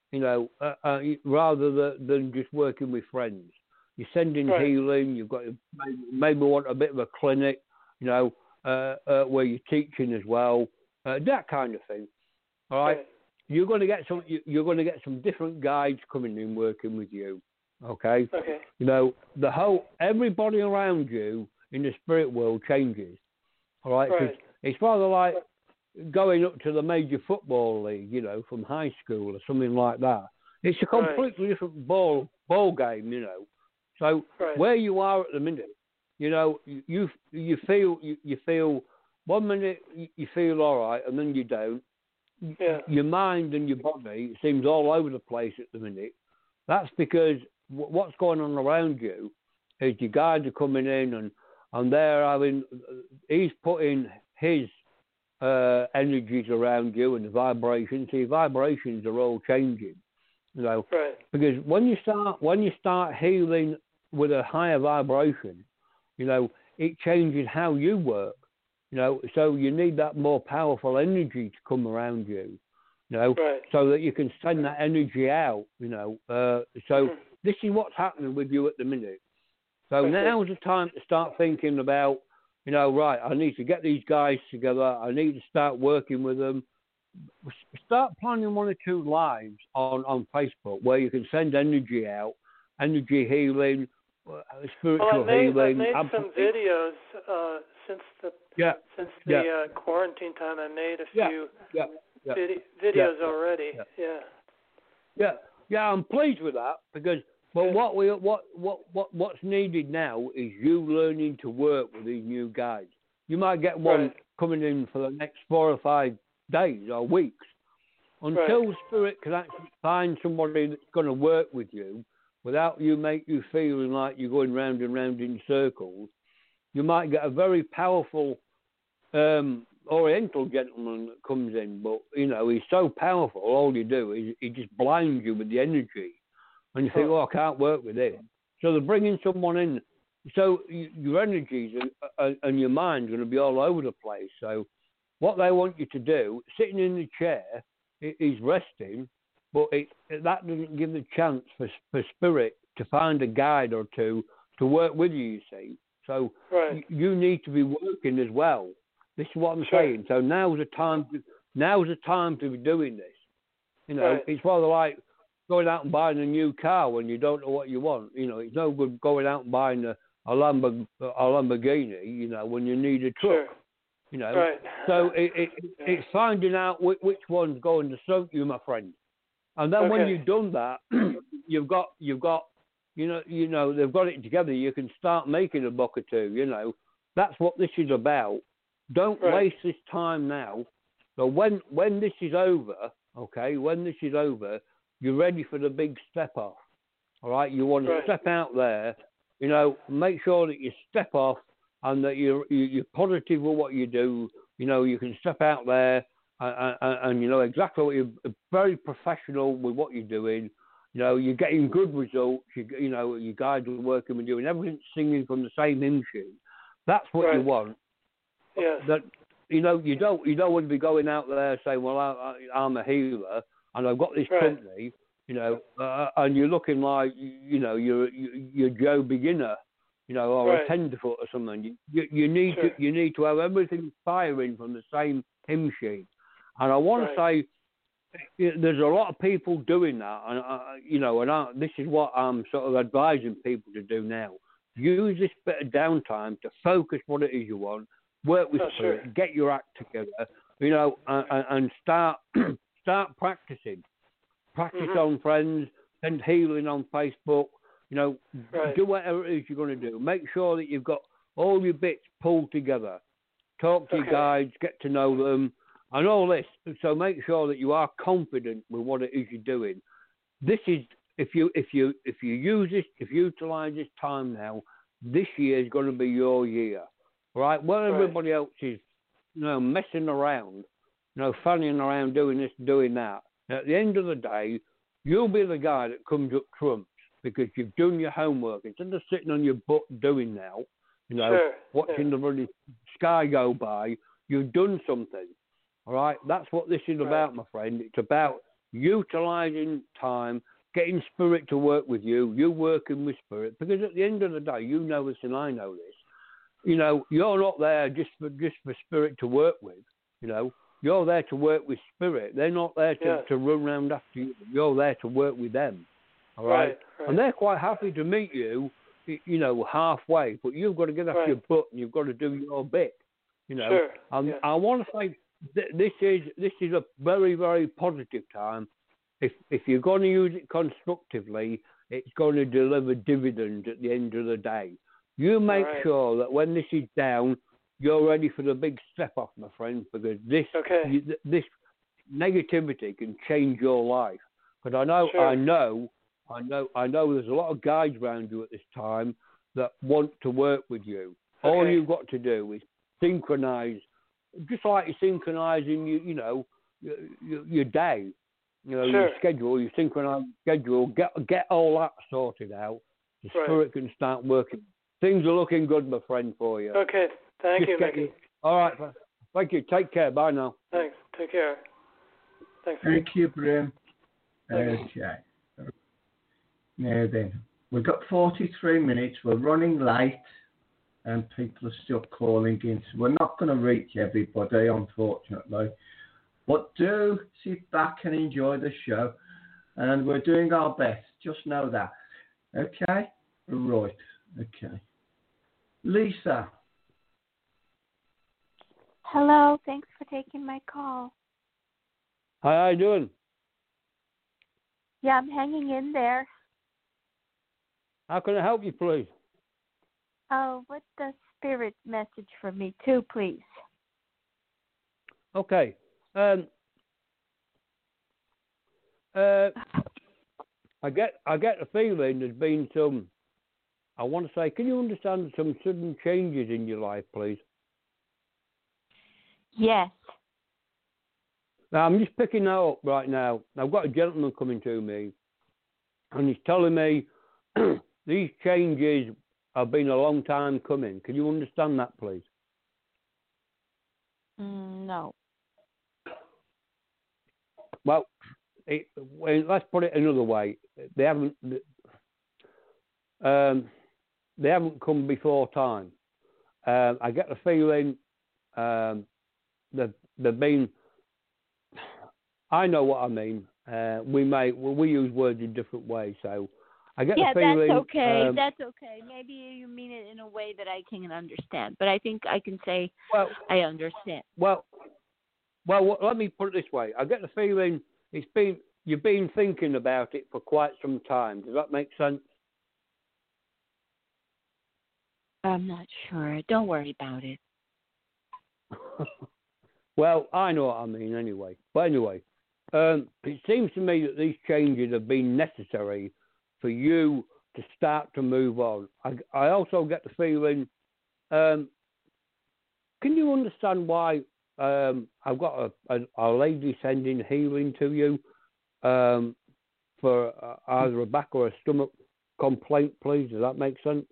rather than just working with friends, you're sending healing. You've got to maybe want a bit of a clinic, where you're teaching as well, that kind of thing. All right. You're going to get some different guides coming in working with you. Okay. Everybody around you in the spirit world changes. All right. Because it's rather like going up to the major football league, from high school or something like that. It's a completely different ball game, So where you are at the minute, you feel 1 minute you feel all right, and then you don't. Yeah. Your mind and your body seems all over the place at the minute. That's because what's going on around you is your guides are coming in and he's putting his energies around you and the vibrations. See, vibrations are all changing, because when you start healing with a higher vibration, it changes how you work. So you need that more powerful energy to come around you, so that you can send that energy out, So this is what's happening with you at the minute. So now's the time to start thinking about, I need to get these guys together. I need to start working with them. Start planning 1 or 2 lives on Facebook where you can send energy out, energy healing, spiritual healing. I've made some videos since the quarantine time. I made a few videos already. Yeah. I'm pleased with that, because what's needed now is you learning to work with these new guys. You might get one coming in for the next 4 or 5 days or weeks. Until Spirit can actually find somebody that's going to work with you without make you feeling like you're going round and round in circles, you might get a very powerful Oriental gentleman that comes in, but he's so powerful. All you do is he just blinds you with the energy, and you think, I can't work with him. So they're bringing someone in. So your energies and your mind's going to be all over the place. So what they want you to do, sitting in the chair, is resting, but that doesn't give the chance for Spirit to find a guide or two to work with you see. So you need to be working as well. This is what I'm saying. So now's the time to be doing this. It's rather like going out and buying a new car when you don't know what you want. It's no good going out and buying a Lamborghini, when you need a truck. So it's finding out which one's going to suit you, my friend. And then when you've done that, you've got they've got it together. You can start making a buck or two. That's what this is about. Don't waste this time now. So when this is over, when this is over, you're ready for the big step off. All right, you want to step out there, make sure that you step off and that you're positive with what you do. You know, you can step out there and you know exactly what you're very professional with what you're doing. You know, you're getting good results. You know, your guys are working with you, and everything's singing from the same hymn sheet. That's what you want. Yes. That you know, you don't want to be going out there saying, "Well, I'm a healer and I've got this company," you know, and you're looking like you know you're Joe Beginner, you know, or a tenderfoot or something. You need to have everything firing from the same hymn sheet. And I want to say, there's a lot of people doing that, and you know, and this is what I'm sort of advising people to do now. Use this bit of downtime to focus what it is you want, work with spirit, get your act together, you know, and start practicing. Practice on friends, send healing on Facebook, you know, do whatever it is you're going to do. Make sure that you've got all your bits pulled together. Talk to your guides, get to know them, and all this. So make sure that you are confident with what it is you're doing. This is if you use this, if you utilize this time now, this year is going to be your year, right? While everybody else is, you know, messing around, you know, fanning around doing this, doing that. At the end of the day, you'll be the guy that comes up trumps because you've done your homework instead of sitting on your butt doing now, you know, watching the bloody sky go by. You've done something. All right, that's what this is about, my friend. It's about utilising time, getting spirit to work with you, you working with spirit. Because at the end of the day, you know this and I know this. You know, you're not there just for spirit to work with. You know, you're there to work with spirit. They're not there to run around after you. You're there to work with them. All right, and they're quite happy to meet you. You know, halfway, but you've got to get off your butt and you've got to do your bit. You know, I want to say. This is a very, very positive time. If you're going to use it constructively, it's going to deliver dividends at the end of the day. You make sure that when this is down, you're ready for the big step off, my friend, because this negativity can change your life. But I know there's a lot of guides around you at this time that want to work with you. All you've got to do is synchronize. Just like you're synchronizing, you know, your day, you know, your schedule, you synchronize schedule, get all that sorted out. The spirit can start working. Things are looking good, my friend, for you. Okay, thank you, Mickey. All right, thank you. Take care. Bye now. Thanks. Take care. Thanks. Thank you, Brim. Okay. Now then, we've got 43 minutes. We're running late. And people are still calling in. So we're not going to reach everybody, unfortunately. But do sit back and enjoy the show. And we're doing our best. Just know that. Okay? Right. Okay. Lisa. Hello. Thanks for taking my call. How are you doing? Yeah, I'm hanging in there. How can I help you, please? Oh, what's the spirit message for me too, please? Okay. I get the feeling there's been some. I want to say, can you understand some sudden changes in your life, please? Yes. Now I'm just picking that up right now. I've got a gentleman coming to me, and he's telling me these changes have been a long time coming. Can you understand that, please? No. Well, let's put it another way. They haven't come before time. I get the feeling they've been. I know what I mean. We use words in different ways, so. I get the feeling, that's okay. That's okay. Maybe you mean it in a way that I can understand, but I think I can say I understand. Well, let me put it this way. I get the feeling you've been thinking about it for quite some time. Does that make sense? I'm not sure. Don't worry about it. Well, I know what I mean anyway. But anyway, it seems to me that these changes have been necessary for you to start to move on. I also get the feeling can you understand why I've got a lady sending healing to you for either a back or a stomach complaint, please? Does that make sense?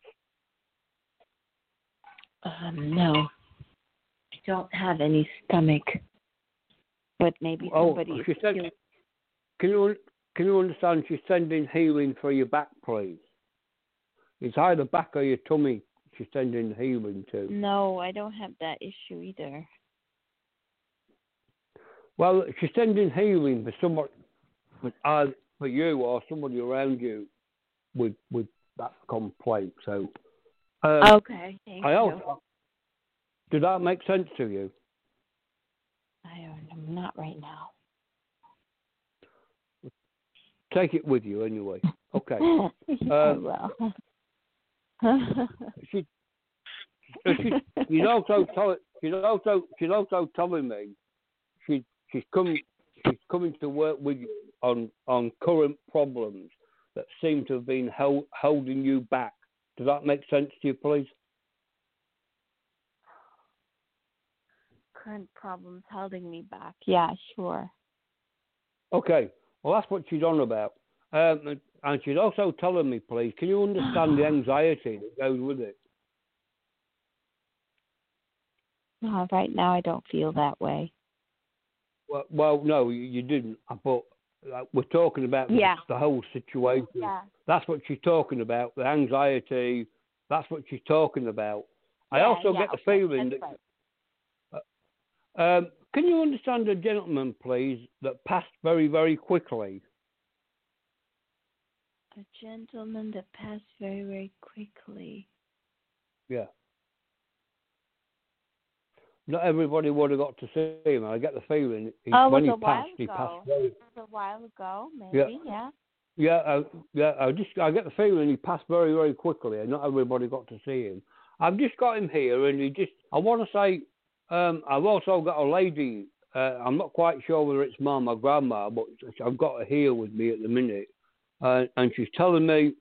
No, I don't have any stomach, but maybe somebody. She said, can you understand? She's sending healing for your back, please. It's either back or your tummy. She's sending healing to. No, I don't have that issue either. Well, she's sending healing for someone, for you or somebody around you with that complaint. So. Okay, thank you. Did that make sense to you? I'm not right now. Take it with you anyway. Okay. Well. She's also telling me she's coming to work with you on current problems that seem to have been holding you back. Does that make sense to you, please? Current problems holding me back. Yeah, sure. Okay. Well, that's what she's on about. And she's also telling me, please, can you understand the anxiety that goes with it? No, right now I don't feel that way. Well, no, you didn't. But we're talking about the whole situation. Yeah. That's what she's talking about, the anxiety. That's what she's talking about. Yeah, I also get the feeling that... Right. Can you understand a gentleman, please, that passed very, very quickly? A gentleman that passed very, very quickly. Yeah. Not everybody would have got to see him. I get the feeling when he passed, he passed very... It was a while ago, maybe, yeah. I get the feeling he passed very, very quickly, and not everybody got to see him. I've just got him here, and I want to say, I've also got a lady, I'm not quite sure whether it's mum or grandma, but I've got her here with me at the minute, and she's telling me,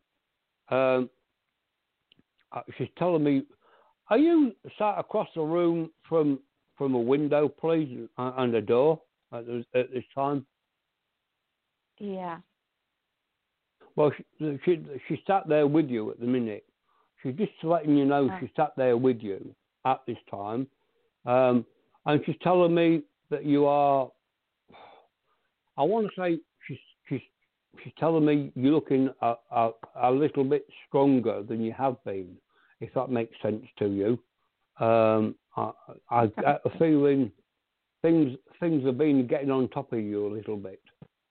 are you sat across the room from a window, please, and a door at this time? Yeah. Well, she sat there with you at the minute. She's just letting you know she sat there with you at this time. And she's telling me that you are, I want to say, she's telling me you're looking a little bit stronger than you have been, if that makes sense to you. I get a feeling things have been getting on top of you a little bit.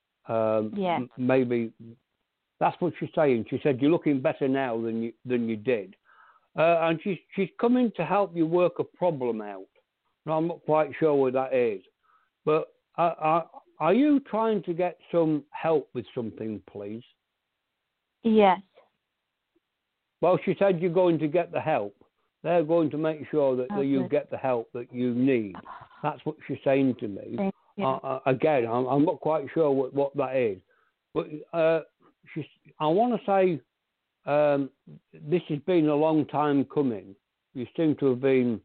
Maybe that's what she's saying. She said you're looking better now than you did, and she's coming to help you work a problem out. Now, I'm not quite sure what that is, but are you trying to get some help with something, please? Yes. Well, she said you're going to get the help. They're going to make sure that you get the help that you need. That's what she's saying to me. Again, I'm not quite sure what that is. But I want to say this has been a long time coming. You seem to have been,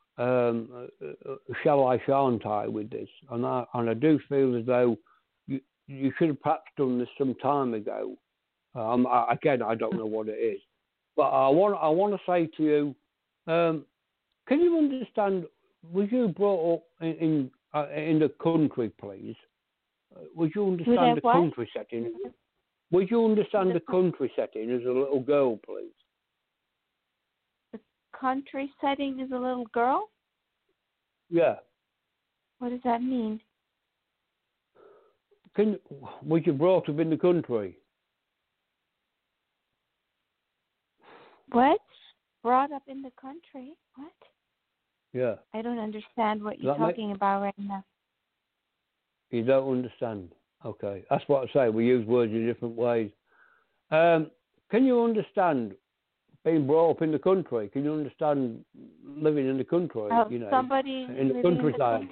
shall I, shan't I, with this. And I do feel as though you should have perhaps done this some time ago. Again, I don't know what it is. But I want to say to you, can you understand, was you brought up in the country, please? Would you understand the country setting? Would you understand the country setting as a little girl, please? The country setting as a little girl? Yeah. What does that mean? Was you brought up in the country? What? Brought up in the country? What? Yeah. I don't understand what you're talking about right now. You don't understand? Okay. That's what I say. We use words in different ways. Can you understand being brought up in the country? Can you understand living in the country? Somebody in the countryside?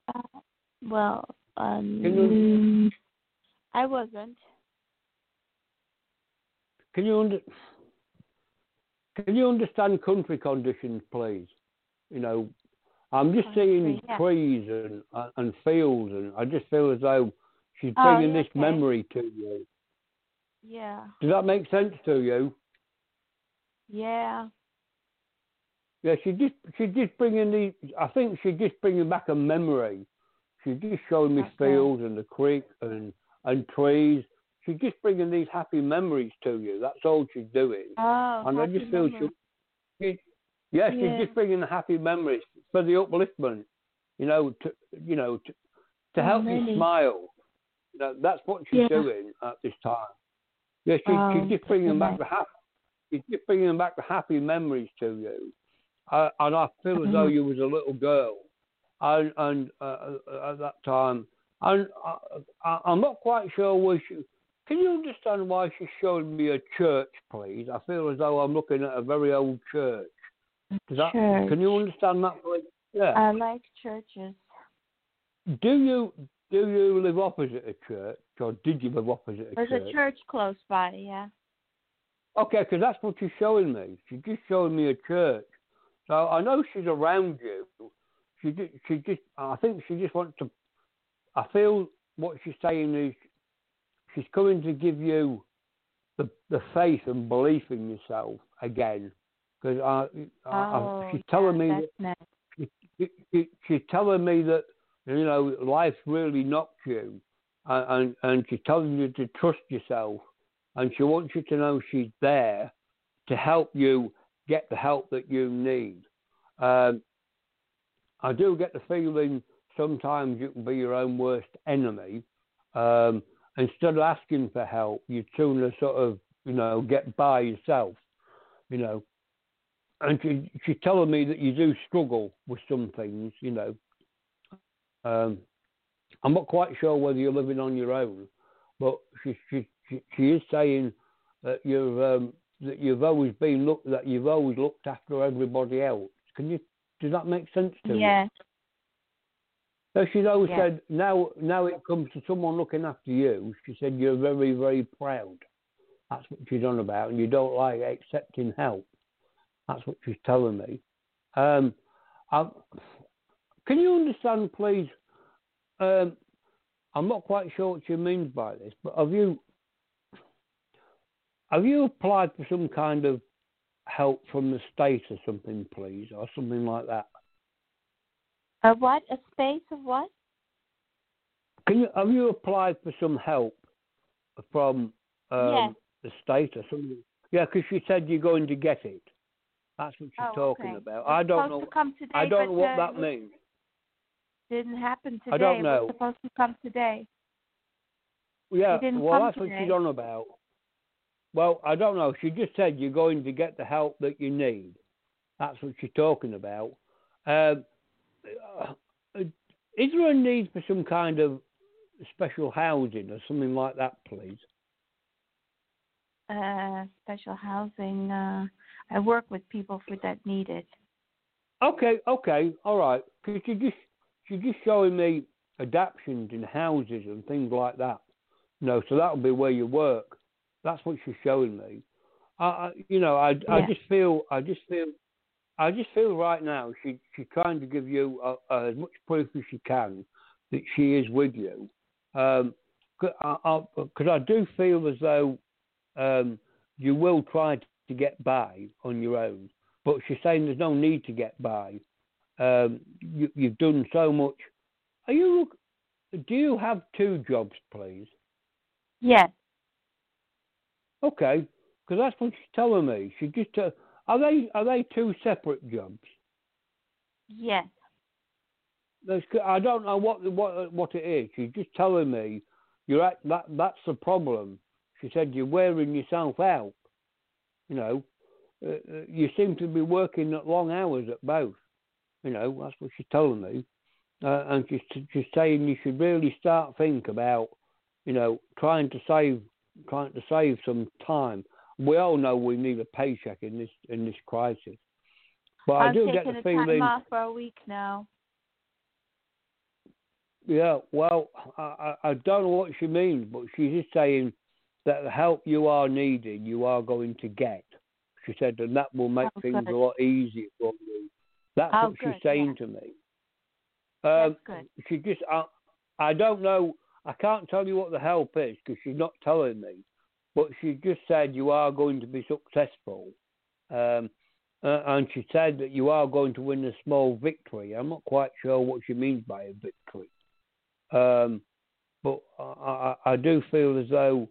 I wasn't. Can you Can you understand country conditions, please? You know, I'm just seeing trees and fields, and I just feel as though she's bringing this memory to you. Yeah. Does that make sense to you? Yeah. Yeah, she's just bringing these. I think she's just bringing back a memory. She's just showing me fields and the creek and trees. She's just bringing these happy memories to you. That's all she's doing. Oh, and I just feel she's just bringing the happy memories for the upliftment. You know, to help you smile. That's what she's doing at this time. Yeah, she's just bringing back the happy. She's just bringing back the happy memories to you. And I feel as though you was a little girl, and at that time, and I'm not quite sure why she. Can you understand why she's showing me a church, please? I feel as though I'm looking at a very old church. Can you understand that, please? Yeah. I like churches. Do you live opposite a church, or did you live opposite a church? There's a church close by, yeah. Okay, because that's what she's showing me. She's just showing me a church. So I know she's around you. I think she just wants to. I feel what she's saying is she's coming to give you the faith and belief in yourself again. Because she's telling me that she's telling me that life really knocked you, and she's telling you to trust yourself, and she wants you to know she's there to help you get the help that you need. I do get the feeling sometimes you can be your own worst enemy. Instead of asking for help, you'd sooner sort of, get by yourself, And she's telling me that you do struggle with some things, I'm not quite sure whether you're living on your own, but she is saying that you've always looked after everybody else. Does that make sense to you? Yeah. So she's always said, now it comes to someone looking after you, she said you're very, very proud. That's what she's on about, and you don't like accepting help. That's what she's telling me. Can you understand, please? I'm not quite sure what she means by this, but have you applied for some kind of help from the state or something, please, or something like that? A what? A space of what? Have you applied for some help from the state or something? Yeah, because she said you're going to get it. That's what she's talking about. I don't know. I don't know what that means. Didn't happen today. I don't know. It was supposed to come today. Yeah, well, that's what she's on about. Well, I don't know. She just said you're going to get the help that you need. That's what she's talking about. Is there a need for some kind of special housing or something like that, please? Special housing. I work with people that need it. Okay, all right. Because she's just showing me adaptations in houses and things like that. So that'll be where you work. That's what she's showing me. I just feel right now she's trying to give you as much proof as she can that she is with you. Because I do feel as though you will try to get by on your own. But she's saying there's no need to get by. You've done so much. Do you have 2 jobs, please? Yes. Okay, because that's what she's telling me. She just are they 2 separate jobs? Yes. I don't know what it is. She's just telling me that's the problem. She said you're wearing yourself out. You seem to be working at long hours at both. That's what she's telling me. And she's saying you should really start think about, trying to save some time. We all know we need a paycheck in this crisis. But I do get the feeling. I'm taking a time off for a week now. Yeah, well, I don't know what she means, but she's just saying that the help you are needing, you are going to get. she said, and that will make things a lot easier for you. That's what she's saying to me. That's good. She just, I don't know, I can't tell you what the help is because she's not telling me, but she just said you are going to be successful. And she said that you are going to win a small victory. I'm not quite sure what she means by a victory. But I do feel as though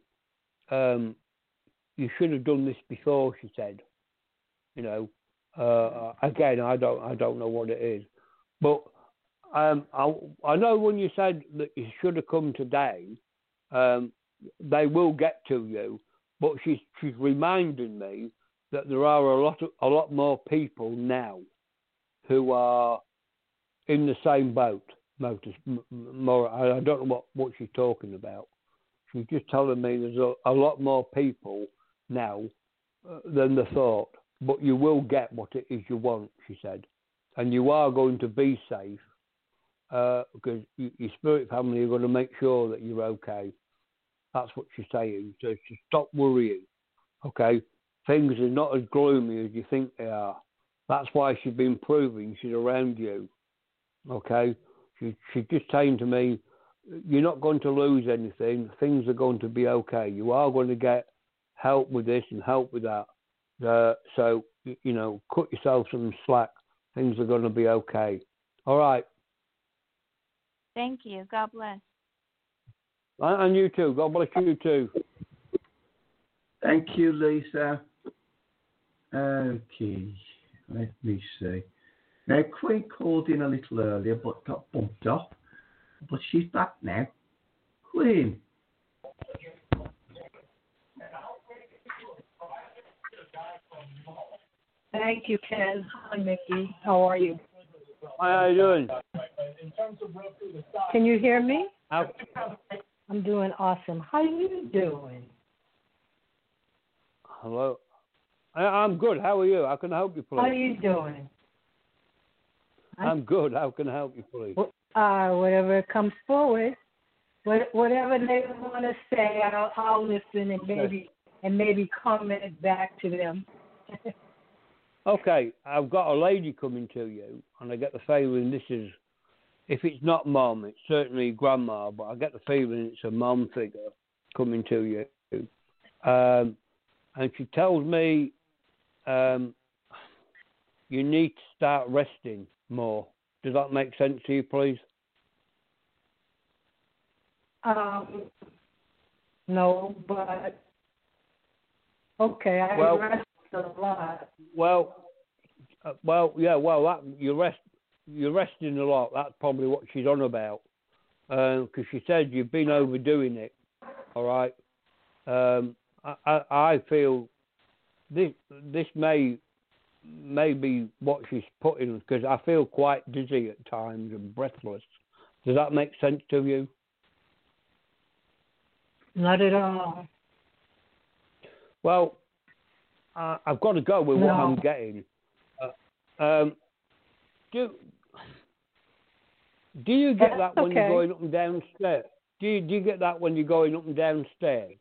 you should have done this before, she said. You know, again, I don't know what it is. But I know when you said that you should have come today, they will get to you. But she's reminding me that there are a lot more people now who are in the same boat. More, I don't know what she's talking about. She's just telling me there's a lot more people now than they thought. But you will get what it is you want, she said. And you are going to be safe because your spirit family are going to make sure that you're okay. That's what she's saying. So stop worrying, okay? Things are not as gloomy as you think they are. That's why she's been proving she's around you, okay? She's just saying to me, you're not going to lose anything. Things are going to be okay. You are going to get help with this and help with that. So, you know, cut yourself some slack. Things are going to be okay. All right. Thank you. God bless. And you too. God bless you too. Thank you, Lisa. Okay, let me see. Now, Queen called in a little earlier but got bumped off. But she's back now. Queen. Thank you, Ken. Hi, Mickey. How are you? How are you doing? Can you hear me? How? I'm doing awesome. How are you doing? Hello. I'm good. How are you? How can I help you, please? How are you doing? I'm good. How can I help you, please? Whatever comes forward, whatever they want to say, I'll listen and maybe comment back to them. Okay, I've got a lady coming to you, and I get the feeling this is, if it's not mom, it's certainly grandma, but I get the feeling it's a mom figure coming to you. And she tells me you need to start resting more. Does that make sense to you, please? No, but okay, I rest a lot. Well, you're resting a lot. That's probably what she's on about. Because she said you've been overdoing it. All right. I feel this may be what she's putting, because I feel quite dizzy at times and breathless. Does that make sense to you? Not at all. Well, I've got to go with what I'm getting. Do you get that when you're going up and downstairs? Do you get that when you're going up and downstairs?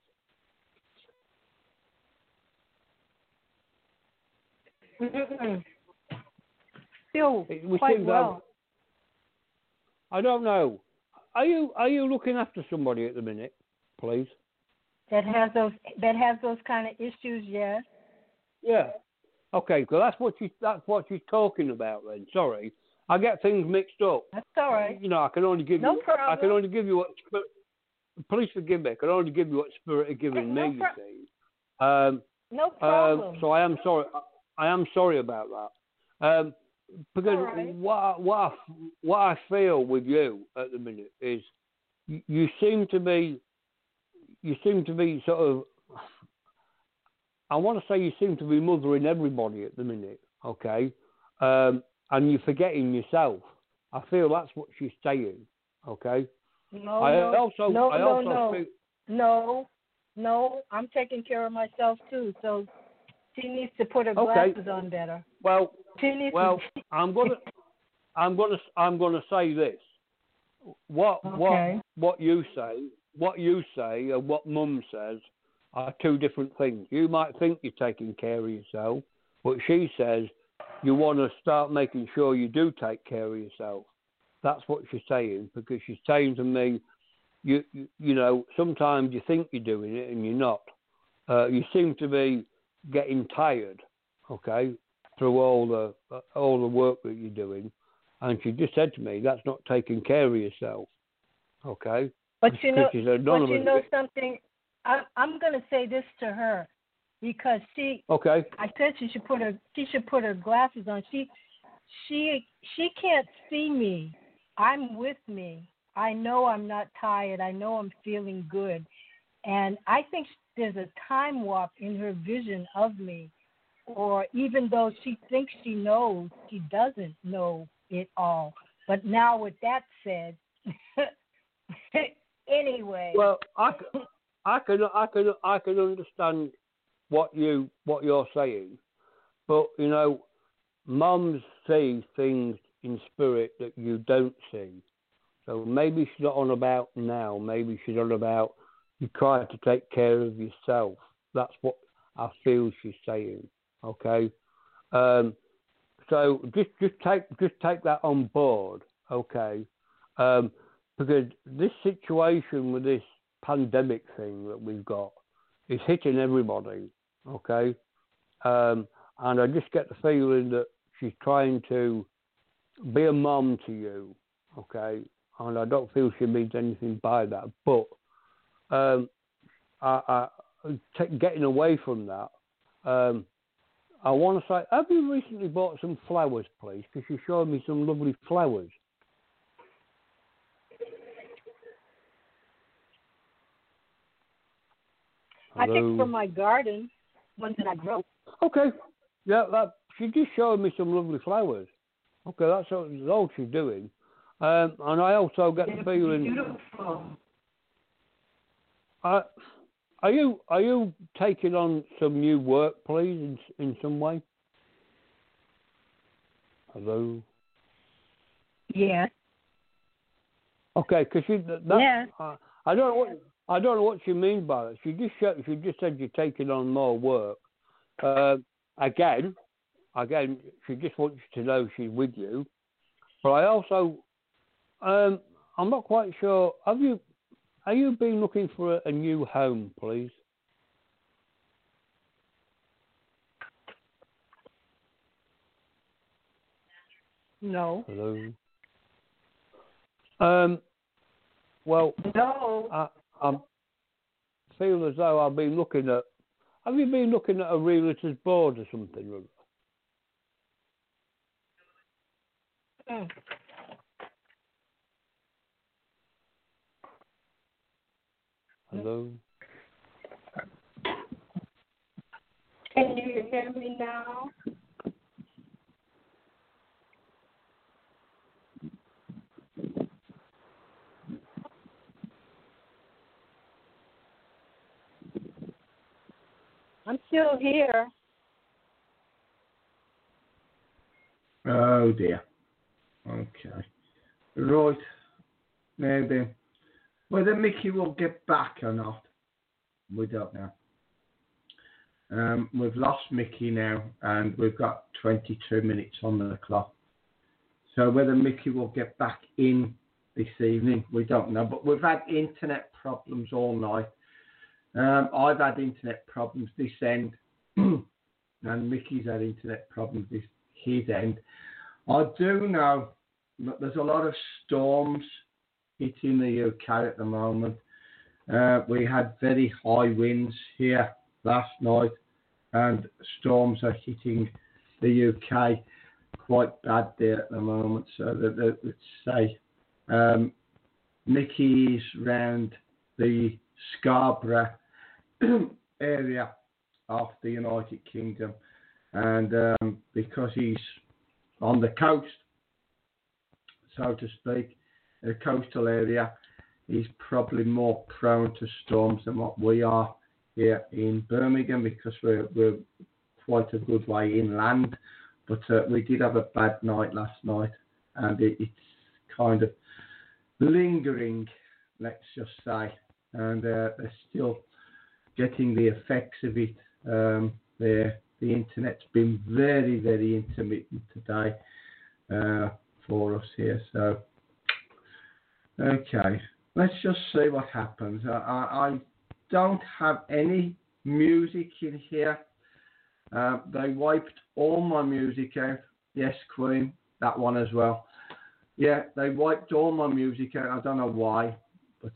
Still quite well. I don't know. Are you looking after somebody at the minute, please? That has those kind of issues, yes. Yeah. Okay, so that's what she's talking about then. Sorry, I get things mixed up. That's all right. You know, I can only give you what. Please forgive me. I can only give you what Spirit are giving me. You see. No problem. So I am sorry. I am sorry about that. Because what I feel with you at the minute is you seem to be sort of, I want to say you seem to be mothering everybody at the minute, okay? And you're forgetting yourself. I feel that's what she's saying, okay? No, I'm taking care of myself too, so she needs to put her glasses on better. Well, I'm gonna say this. What you say and what Mum says are two different things. You might think you're taking care of yourself, But she says you want to start making sure you do take care of yourself. That's what she's saying, because she's saying to me, you know, sometimes you think you're doing it and you're not. You seem to be getting tired, okay, through all the work that you're doing. And she just said to me, that's not taking care of yourself, okay? But you know something? I'm going to say this to her, because okay. I said she should put her glasses on. She can't see me. I'm with me. I know I'm not tired. I know I'm feeling good. And I think there's a time warp in her vision of me. Or even though she thinks she knows, she doesn't know it all. But now with that said, anyway. Well, I can understand what you're saying, but you know, mums see things in spirit that you don't see. So maybe she's not on about now. Maybe she's on about you try to take care of yourself. That's what I feel she's saying. Okay. So just take that on board. Okay. Because this situation with this pandemic thing that we've got is hitting everybody. Okay. And I just get the feeling that she's trying to be a mom to you. Okay. And I don't feel she means anything by that. But getting away from that, I want to say, have you recently bought some flowers, please? Because you showed me some lovely flowers. I think from my garden, ones that I grow. Okay. Yeah, she just showed me some lovely flowers. Okay, that's all she's doing. And I also get the feeling. Beautiful. Are you taking on some new work, please, in some way? Hello. Yeah. Okay, because yeah. I don't know what she means by that. She just said you're taking on more work. Again, she just wants you to know she's with you. But I also, I'm not quite sure. Are you been looking for a new home, please? No. Hello. Well, no. I feel as though I've been looking at. Have you been looking at a realtor's board or something? Hello. Can you hear me now? I'm still here. Oh dear. Okay. Right. Now then, whether Mickey will get back or not, we don't know. We've lost Mickey now, and we've got 22 minutes on the clock. So whether Mickey will get back in this evening, we don't know. But we've had internet problems all night. I've had internet problems this end, and Mickey's had internet problems his end. I do know that there's a lot of storms hitting the UK at the moment. We had very high winds here last night, and storms are hitting the UK quite bad there at the moment. So let's say Mickey's round the Scarborough area of the United Kingdom, and because he's on the coast, so to speak, a coastal area, he's probably more prone to storms than what we are here in Birmingham, because we're quite a good way inland. But we did have a bad night last night, and it's kind of lingering, let's just say, and they're still getting the effects of it there the internet's been very, very intermittent today for us here. So, okay, let's just see what happens. I don't have any music in here. They wiped all my music out. Yes, Queen, that one as well. Yeah, they wiped all my music out. I don't know why, but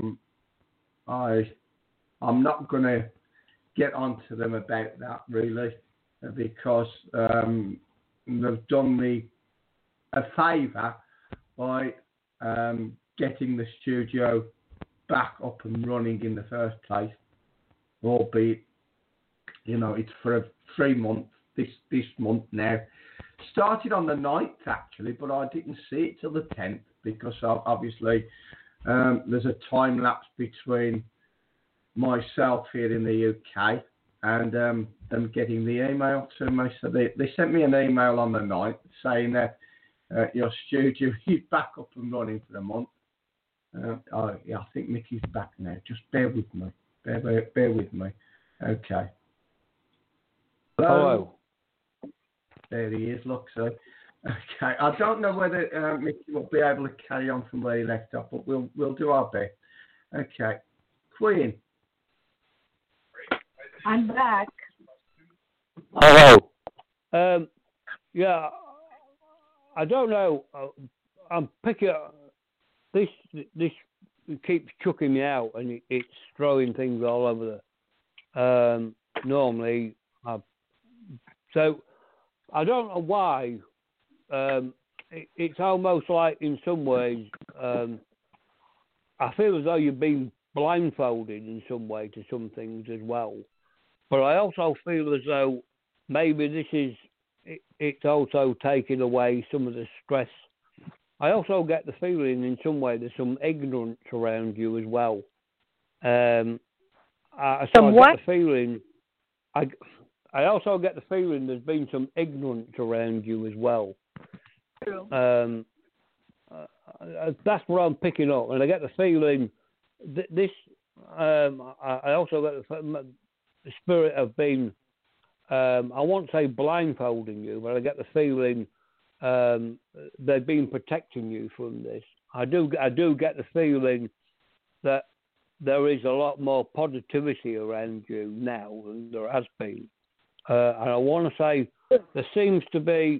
I'm not going to get onto them about that really, because they've done me a favour by getting the studio back up and running in the first place, albeit, you know, it's for a 3 month, this month now. Started on the 9th actually, but I didn't see it till the 10th because obviously there's a time lapse between myself here in the UK and them getting the email to me. So they sent me an email on the 9th saying that your studio is back up and running for a month. Yeah, I think Mickey's back now. Just bear with me. Bear with me. Okay. Hello. There he is, look, so. Okay, I don't know whether Mickey will be able to carry on from where he left off, but we'll do our best. Okay. Queen. I'm back. Hello. Yeah, I don't know. I'm picking up. This keeps chucking me out, and it's throwing things all over the. Normally, so I don't know why. It's almost like, in some ways, I feel as though you've been blindfolded in some way to some things as well. But I also feel as though maybe this is, it's also taking away some of the stress. I also get the feeling in some way there's some ignorance around you as well. I get the feeling, I also get the feeling there's been some ignorance around you as well. True. That's what I'm picking up, and I get the feeling this. I also get the spirit of being. I won't say blindfolding you, but I get the feeling they've been protecting you from this. I do get the feeling that there is a lot more positivity around you now than there has been. And I want to say there seems to be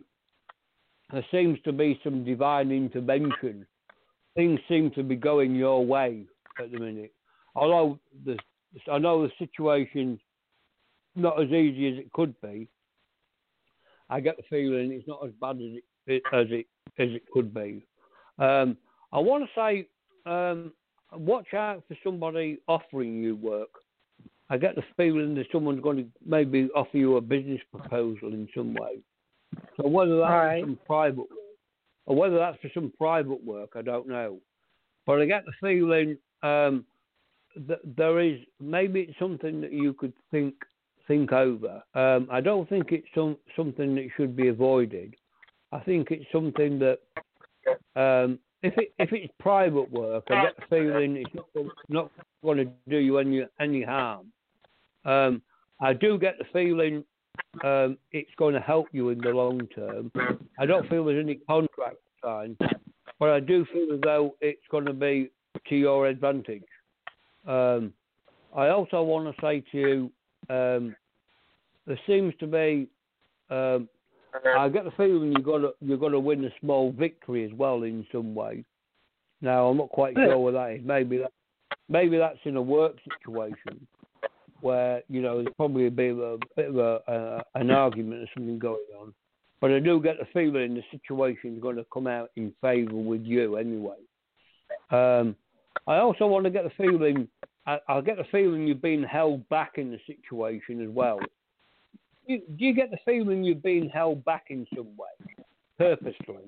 some divine intervention. Things seem to be going your way at the minute. Although I know the situation's not as easy as it could be. I get the feeling it's not as bad as it could be. I want to say, watch out for somebody offering you work. I get the feeling that someone's going to maybe offer you a business proposal in some way. So whether that's for some private work, or whether that's for some private work, I don't know. But I get the feeling that there is, maybe it's something that you could think over. I don't think it's something that should be avoided. I think it's something that if it's private work, I get the feeling it's not going to do you any harm. I do get the feeling it's going to help you in the long term. I don't feel there's any contract signed, but I do feel as though it's going to be to your advantage. I also want to say to you, there seems to be. I get the feeling you're going to win a small victory as well in some way. Now I'm not quite sure what that is. Maybe that's in a work situation where there's probably a bit of an argument or something going on. But I do get the feeling the situation is going to come out in favour with you anyway. I also want to get the feeling. I get the feeling you've been held back in the situation as well. Do you get the feeling you've been held back in some way, purposely?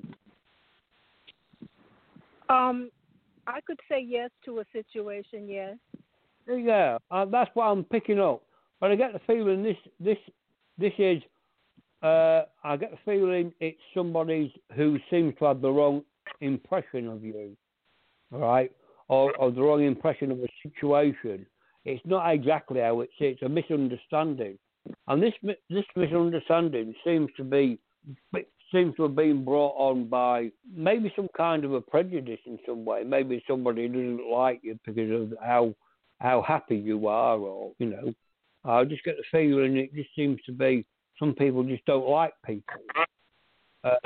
I could say yes to a situation, yes. Yeah, that's what I'm picking up. But I get the feeling this is. I get the feeling it's somebody who seems to have the wrong impression of you, all right, or the wrong impression of a situation. It's not exactly how it's a misunderstanding. And this misunderstanding seems to have been brought on by maybe some kind of a prejudice in some way. Maybe somebody doesn't like you because of how happy you are, or I just get the feeling it just seems to be some people just don't like people. But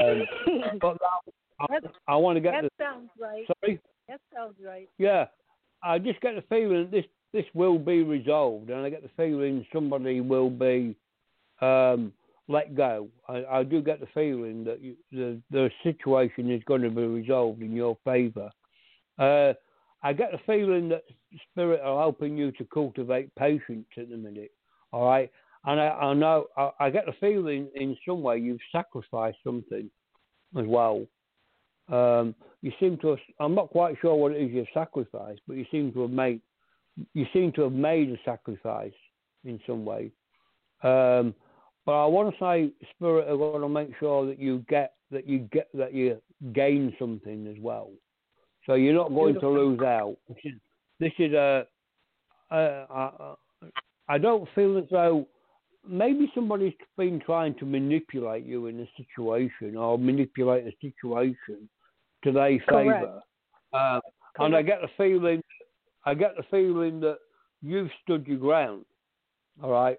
I want to get that sounds right. Sorry? That sounds right. Yeah, I just get the feeling this will be resolved, and I get the feeling somebody will be let go. I do get the feeling that the situation is going to be resolved in your favour. I get the feeling that Spirit are helping you to cultivate patience at the minute. All right, and I know I get the feeling in some way you've sacrificed something as well. You seem to have, I'm not quite sure what it is you've sacrificed, but you seem to have made a sacrifice in some way. But I want to say, Spirit are going to make sure that you gain something as well. So you're not going to lose out. This is I don't feel as though maybe somebody's been trying to manipulate you in a situation or manipulate a situation to their favour. And I get the feeling that you've stood your ground. All right,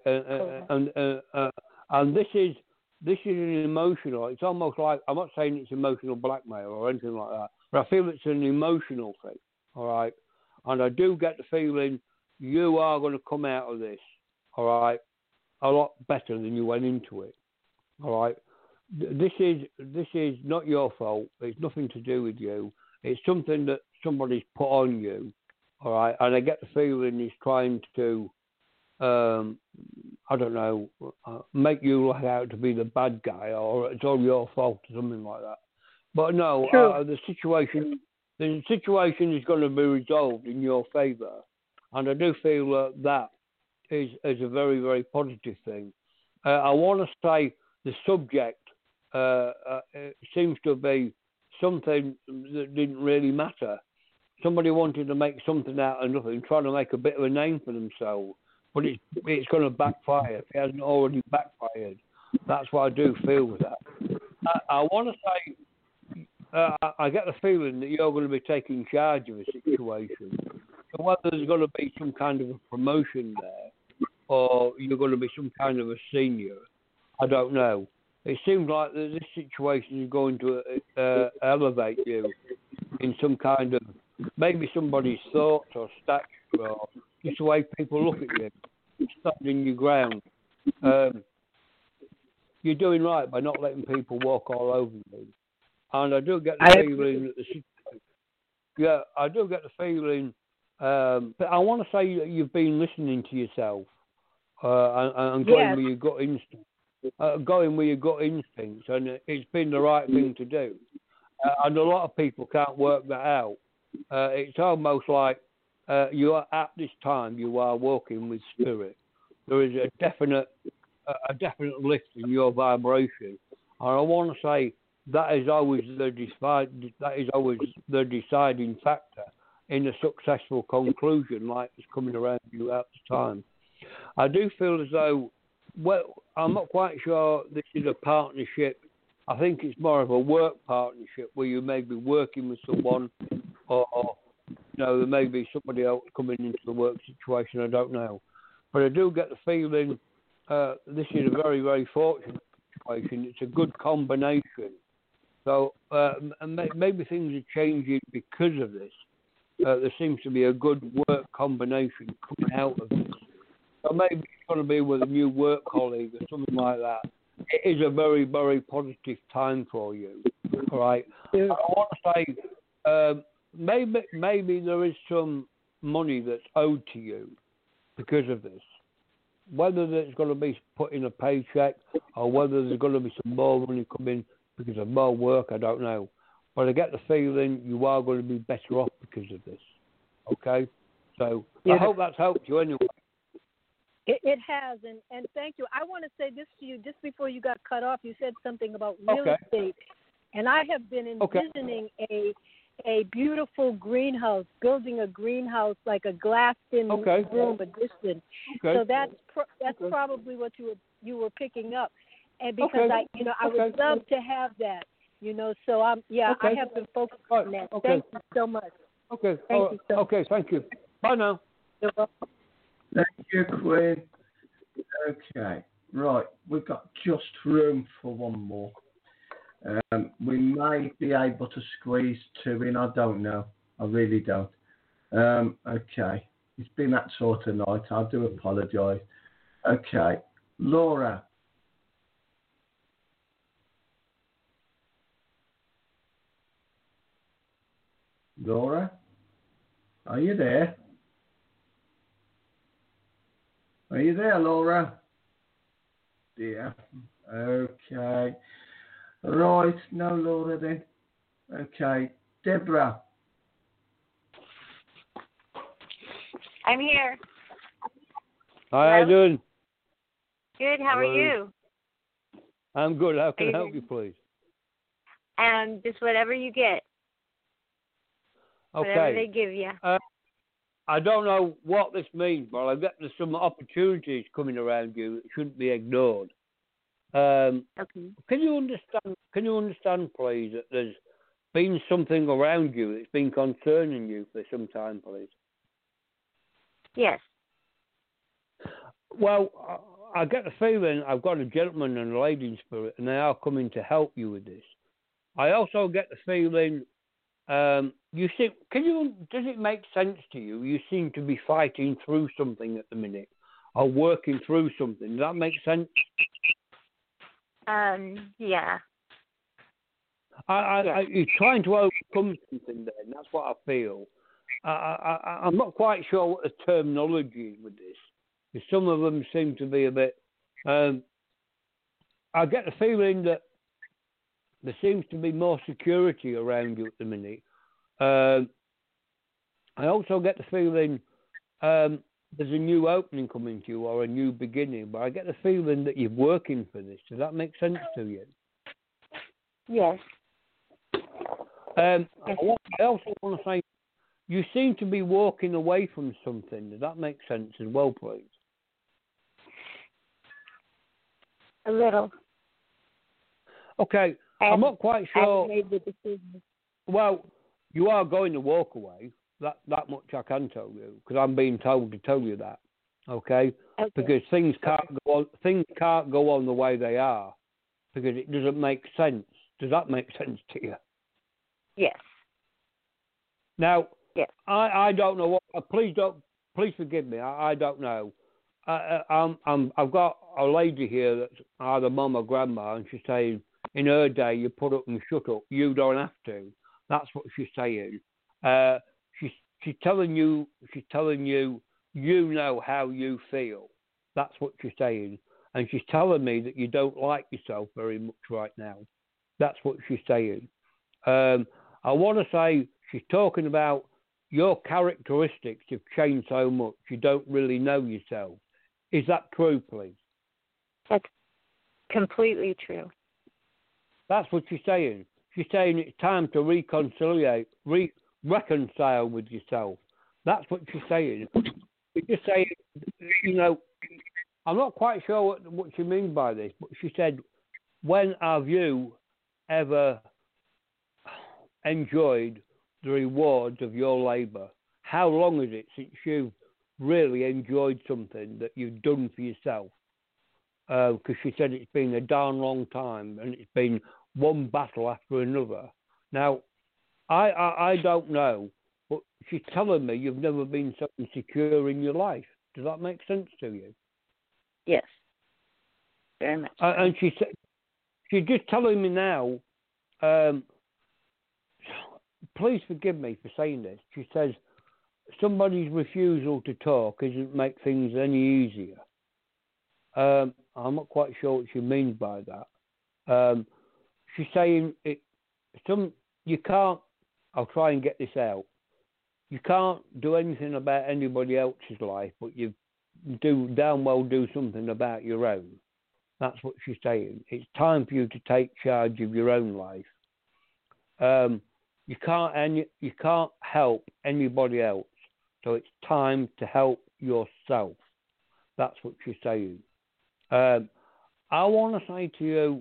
and this is an emotional. It's almost like, I'm not saying it's emotional blackmail or anything like that, but I feel it's an emotional thing. All right, and I do get the feeling you are going to come out of this, all right, a lot better than you went into it. All right, this is not your fault. It's nothing to do with you. It's something that somebody's put on you. All right, and I get the feeling he's trying to, I don't know, make you look out to be the bad guy, or it's all your fault or something like that. But no, the situation is going to be resolved in your favour, and I do feel that is a very, very positive thing. I want to say the subject seems to be something that didn't really matter. Somebody wanted to make something out of nothing, trying to make a bit of a name for themselves, but it's going to backfire if it hasn't already backfired. That's what I do feel with that. I want to say, I get the feeling that you're going to be taking charge of a situation. So whether there's going to be some kind of a promotion there, or you're going to be some kind of a senior, I don't know. It seems like this situation is going to elevate you in some kind of, maybe somebody's thoughts or stature, or just the way people look at you, standing your ground. You're doing right by not letting people walk all over you. And I do get the feeling that the situation, yeah, I do get the feeling, but I want to say you've been listening to yourself and going with your gut instinct. Going with your gut instincts, and it's been the right thing to do. And a lot of people can't work that out. It's almost like you are at this time you are walking with Spirit. There is a definite lift in your vibration, and I want to say that is always the deciding factor in a successful conclusion, like is coming around you at the time. I do feel as though, well, I'm not quite sure this is a partnership. I think it's more of a work partnership where you may be working with someone, or there may be somebody else coming into the work situation. I don't know, but I do get the feeling this is a very, very fortunate situation. It's a good combination. So maybe things are changing because of this. There seems to be a good work combination coming out of this. So maybe it's going to be with a new work colleague or something like that. It is a very, very positive time for you. All right. I want to say maybe there is some money that's owed to you because of this. Whether it's going to be put in a paycheck or whether there's going to be some more money coming because of more work, I don't know. But I get the feeling you are going to be better off because of this. Okay? So I hope that's helped you anyway. It has, and thank you. I want to say this to you just before you got cut off. You said something about real estate, and I have been envisioning a beautiful greenhouse, building a greenhouse like a glassed-in room addition. Okay. So that's probably what you were picking up, and because I would love to have that, So I have been focused on that. Thank you so much. Okay. Thank you so much. Okay. Thank you. Bye now. You're welcome. Thank you, Queen. Okay. Right. We've got just room for one more. We may be able to squeeze 2 in. I don't know. I really don't. Okay. It's been that sort of night. I do apologise. Okay. Laura. Laura? Are you there? Are you there, Laura? Dear. Okay. Right. No, Laura, then. Okay. Deborah. I'm here. Hi, how you doing? Good. How are you? I'm good. How can I help you, please? Just whatever you get. Okay. Whatever they give you. I don't know what this means, but I get there's some opportunities coming around you that shouldn't be ignored. Okay. Can you understand, please, that there's been something around you that's been concerning you for some time, please? Yes. Well, I get the feeling I've got a gentleman and a lady in spirit, and they are coming to help you with this. I also get the feeling, does it make sense to you? You seem to be fighting through something at the minute, or working through something. Does that make sense? Yeah. You're trying to overcome something there, and that's what I feel. I'm not quite sure what the terminology is with this. Because some of them seem to be a bit... I get the feeling that there seems to be more security around you at the minute. I also get the feeling there's a new opening coming to you or a new beginning, but I get the feeling that you're working for this. Does that make sense to you? Yes. I also want to say, you seem to be walking away from something. Does that make sense as well, please? A little. Okay. I'm not quite sure. I made the decision. Well, you are going to walk away. That much I can tell you, because I'm being told to tell you that. Okay? Because things can't go on. Things can't go on the way they are, because it doesn't make sense. Does that make sense to you? Yes. Now, yes. I don't know what. Please forgive me. I don't know. I've got a lady here that's either mum or grandma, and she's saying, in her day, you put up and shut up. You don't have to. That's what she's saying. She's telling you, you know how you feel. That's what she's saying. And she's telling me that you don't like yourself very much right now. That's what she's saying. I want to say she's talking about your characteristics have changed so much. You don't really know yourself. Is that true, please? That's completely true. That's what she's saying. She's saying it's time to reconcile with yourself. That's what she's saying. She's just saying, I'm not quite sure what she means by this, but she said, when have you ever enjoyed the rewards of your labour? How long is it since you've really enjoyed something that you've done for yourself? Because she said it's been a darn long time, and it's been one battle after another. Now, I don't know, but she's telling me you've never been so insecure in your life. Does that make sense to you? Yes, very much. And she said, she's just telling me now. Please forgive me for saying this. She says somebody's refusal to talk doesn't make things any easier. I'm not quite sure what she means by that. She's saying you can't. I'll try and get this out. You can't do anything about anybody else's life, but you damn well do something about your own. That's what she's saying. It's time for you to take charge of your own life. you can't help anybody else. So it's time to help yourself. That's what she's saying. I want to say to you,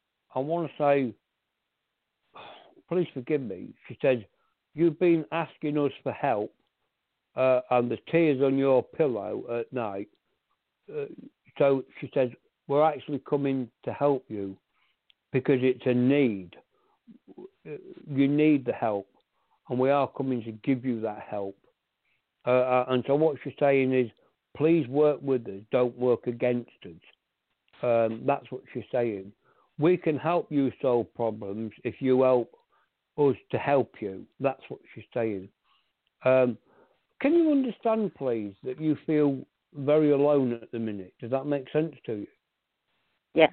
please forgive me. She said, you've been asking us for help, and the tears on your pillow at night. So she says, we're actually coming to help you because it's a need. You need the help, and we are coming to give you that help. And so what she's saying is, please work with us, don't work against us. That's what she's saying. We can help you solve problems if you help us to help you. That's what she's saying. Can you understand, please, that you feel very alone at the minute? Does that make sense to you? Yeah.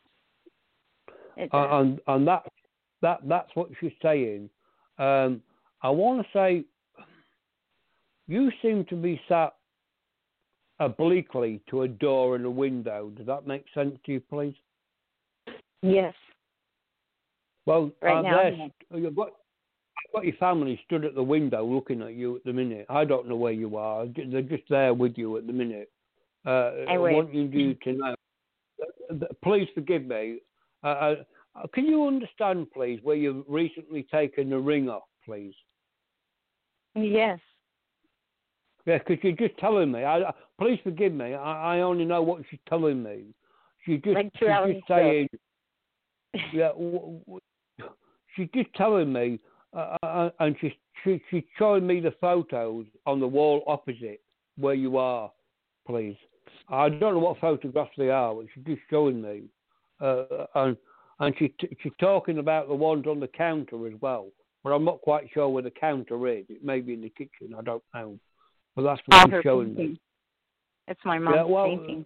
And that's what she's saying. I want to say, you seem to be sat obliquely to a door and a window. Does that make sense to you, please? Yes. Well, right now, you've got your family stood at the window looking at you at the minute. I don't know where you are. They're just there with you at the minute. I want you to know. Please forgive me. Can you understand, please, where you've recently taken the ring off, please? Yes. Yeah, because you're just telling me. Please forgive me. I only know what she's telling me. She's just saying. Yeah, she's just telling me, and she's showing me the photos on the wall opposite where you are, please. I don't know what photographs they are, but she's just showing me, and she's talking about the ones on the counter as well. But I'm not quite sure where the counter is. It may be in the kitchen. I don't know. But that's what she's showing me. It's my mom's painting.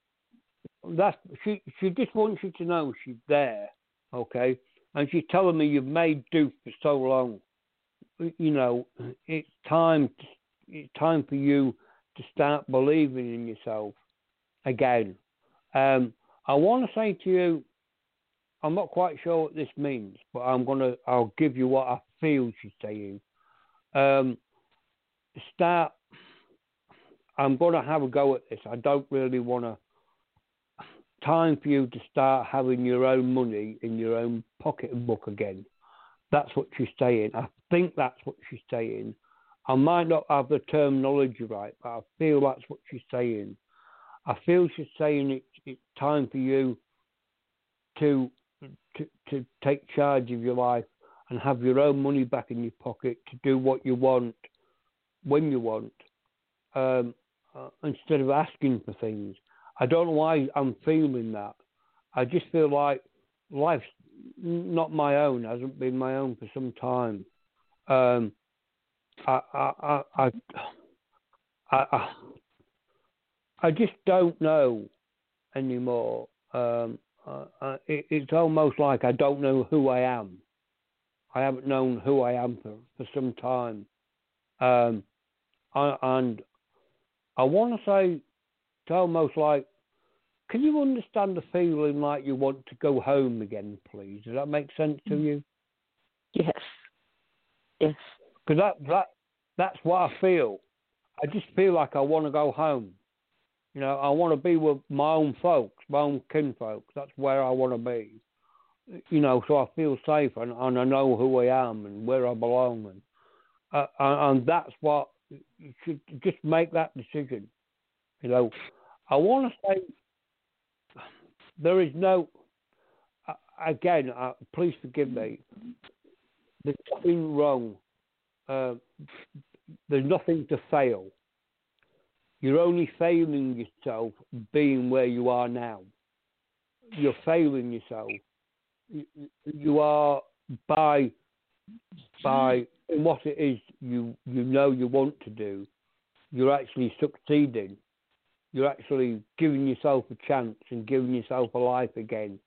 She just wants you to know she's there, okay? And she's telling me you've made do for so long. You know, it's time for you to start believing in yourself again. I want to say to you, I'm not quite sure what this means, but I'll give you what I feel she's saying. I'm going to have a go at this. I don't really want to. Time for you to start having your own money in your own pocketbook again. That's what she's saying. I think that's what she's saying. I might not have the terminology right, but I feel that's what she's saying. I feel she's saying it's time for you to take charge of your life and have your own money back in your pocket to do what you want when you want, instead of asking for things. I don't know why I'm feeling that. I just feel like life's not my own, hasn't been my own for some time. I just don't know anymore. It's almost like I don't know who I am. I haven't known who I am for some time. And I want to say, it's almost like, can you understand the feeling like you want to go home again, please? Does that make sense to you? Yes. Yes. Because that's what I feel. I just feel like I want to go home. You know, I want to be with my own folks, my own kinfolks. That's where I want to be. You know, so I feel safe and I know who I am and where I belong. And that's what, you should just make that decision. You know, I want to say, there is no, again, please forgive me, there's nothing wrong. There's nothing to fail. You're only failing yourself being where you are now. You're failing yourself. You are by what it is you know you want to do. You're actually succeeding. You're actually giving yourself a chance and giving yourself a life again.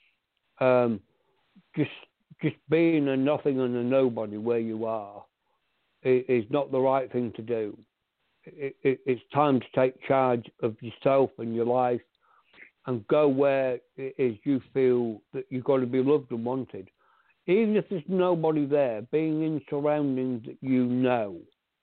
Just being a nothing and a nobody where you are is not the right thing to do. It's time to take charge of yourself and your life and go where it is you feel that you've got to be loved and wanted. even if there's nobody there, being in surroundings that you know,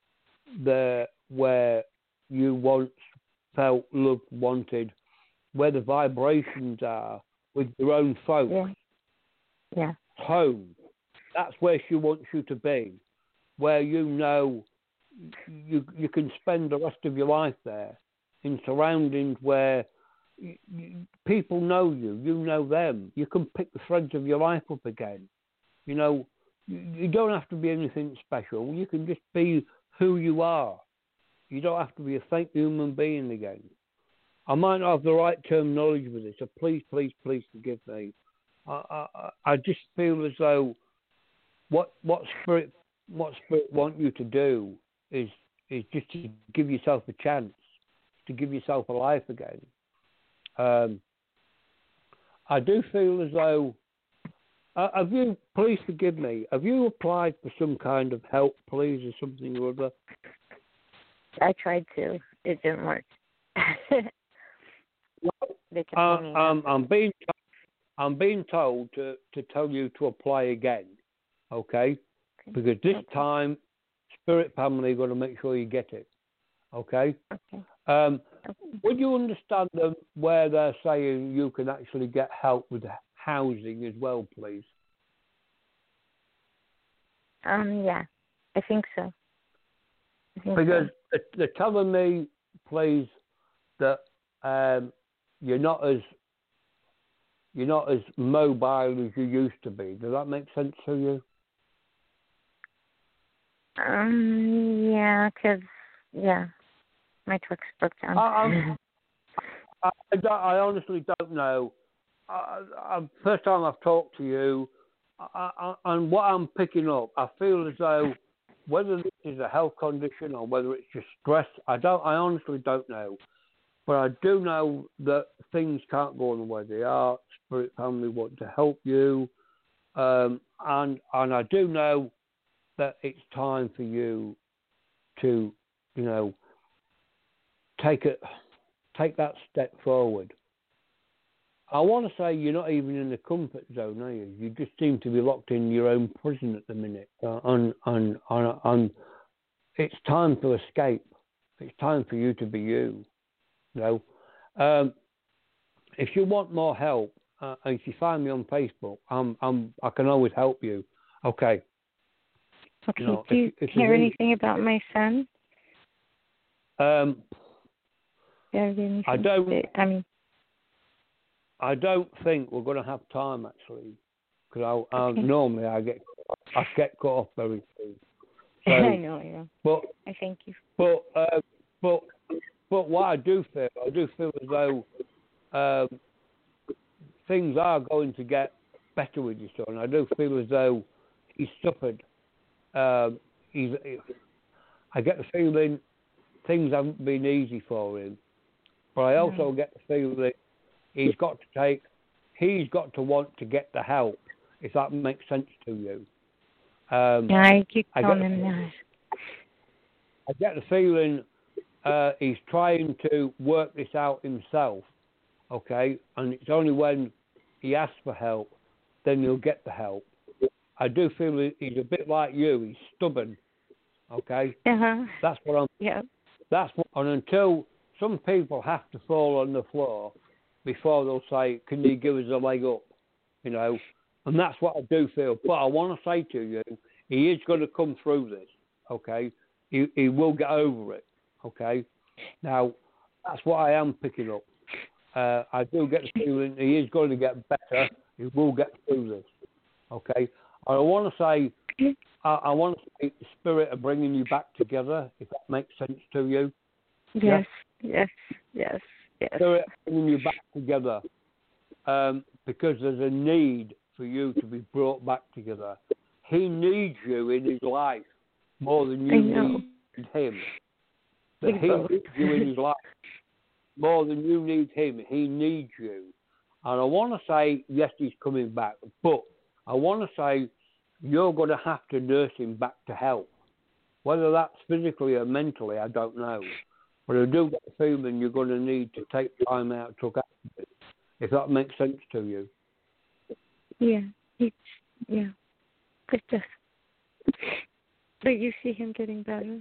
where you once felt loved, wanted, where the vibrations are with your own folks. Yeah. Home. That's where she wants you to be, where you know you can spend the rest of your life there, in surroundings where people know you, you know them. You can pick the threads of your life up again. You know, you don't have to be anything special. You can just be who you are. You don't have to be a fake human being again. I might not have the right terminology for this, so please forgive me. I just feel as though what spirit want you to do is just to give yourself a chance, to give yourself a life again. I do feel as though, please forgive me, have you applied for some kind of help, please, or something or other? I tried to. It didn't work. I'm being told to tell you to apply again, okay? Because this time, Spirit Family are going to make sure you get it, okay? Would you understand them where they're saying you can actually get help with housing as well, please? Yeah, I think so. Because they're telling me, please, that you're not as mobile as you used to be. Does that make sense to you? Yeah, because my truck's broke down. I honestly don't know. First time I've talked to you, and what I'm picking up, I feel as though whether this is a health condition or whether it's just stress, I honestly don't know. But I do know that things can't go on the way they are. Spirit Family want to help you, and I do know that it's time for you to, take that step forward. I want to say you're not even in the comfort zone, are you? You just seem to be locked in your own prison at the minute, and it's time to escape. It's time for you to be you. If you want more help, and if you find me on Facebook, I can always help you. Okay. Okay. Do you hear anything about my son? I don't think we're going to have time actually, because normally I get cut off very soon. So, I know. But I thank you. But what I do feel as though things are going to get better with your son. I do feel as though he's suffered. I get the feeling things haven't been easy for him, but I also get the feeling he's got to want to get the help, if that makes sense to you. I keep telling him that. I get the feeling he's trying to work this out himself, okay? And it's only when he asks for help, then he'll get the help. I do feel he's a bit like you. He's stubborn, okay? That's what I'm... Yeah. And until some people have to fall on the floor before they'll say, can you give us a leg up, And that's what I do feel. But I want to say to you, he is going to come through this, okay? He will get over it, okay? Now, that's what I am picking up. I do get the feeling he is going to get better. He will get through this, okay? I want to say the Spirit of bringing you back together, if that makes sense to you. Yes. Spirit bringing you back together, because there's a need for you to be brought back together. He needs you in his life more than you need him. But he needs you in his life more than you need him. He needs you. And I want to say, yes, he's coming back, but I want to say you're going to have to nurse him back to health. Whether that's physically or mentally, I don't know. But I do get the feeling you're going to need to take time out to look after it, if that makes sense to you. Yeah. But you see him getting better.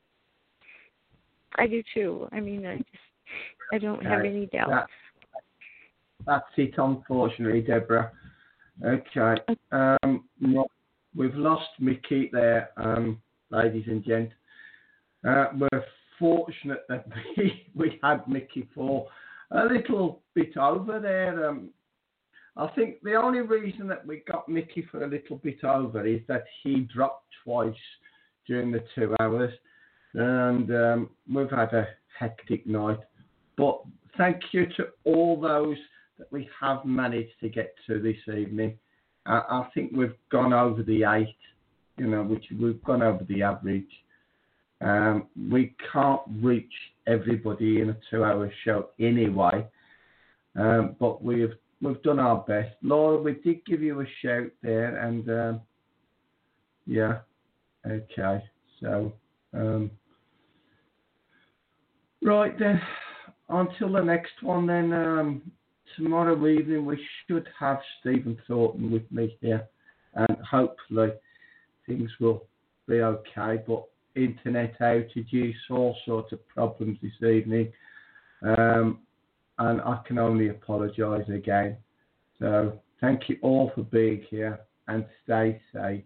I do too. I mean, I don't have any doubts. That's it, unfortunately, Deborah. Okay. We've lost Mickey there, ladies and gents. We're fortunate that we had Mickey for a little bit over there. I think the only reason that we got Mickey for a little bit over is that he dropped twice during the 2 hours, and we've had a hectic night. But thank you to all those that we have managed to get to this evening. I think we've gone over the 8, which we've gone over the average. We can't reach everybody in a 2-hour show anyway, but we've done our best. Laura, we did give you a shout there, and yeah, okay. So, right then, until the next one then. Tomorrow evening we should have Stephen Thornton with me here, and hopefully things will be okay, but internet outages, all sorts of problems this evening, and I can only apologise again. So thank you all for being here, and stay safe.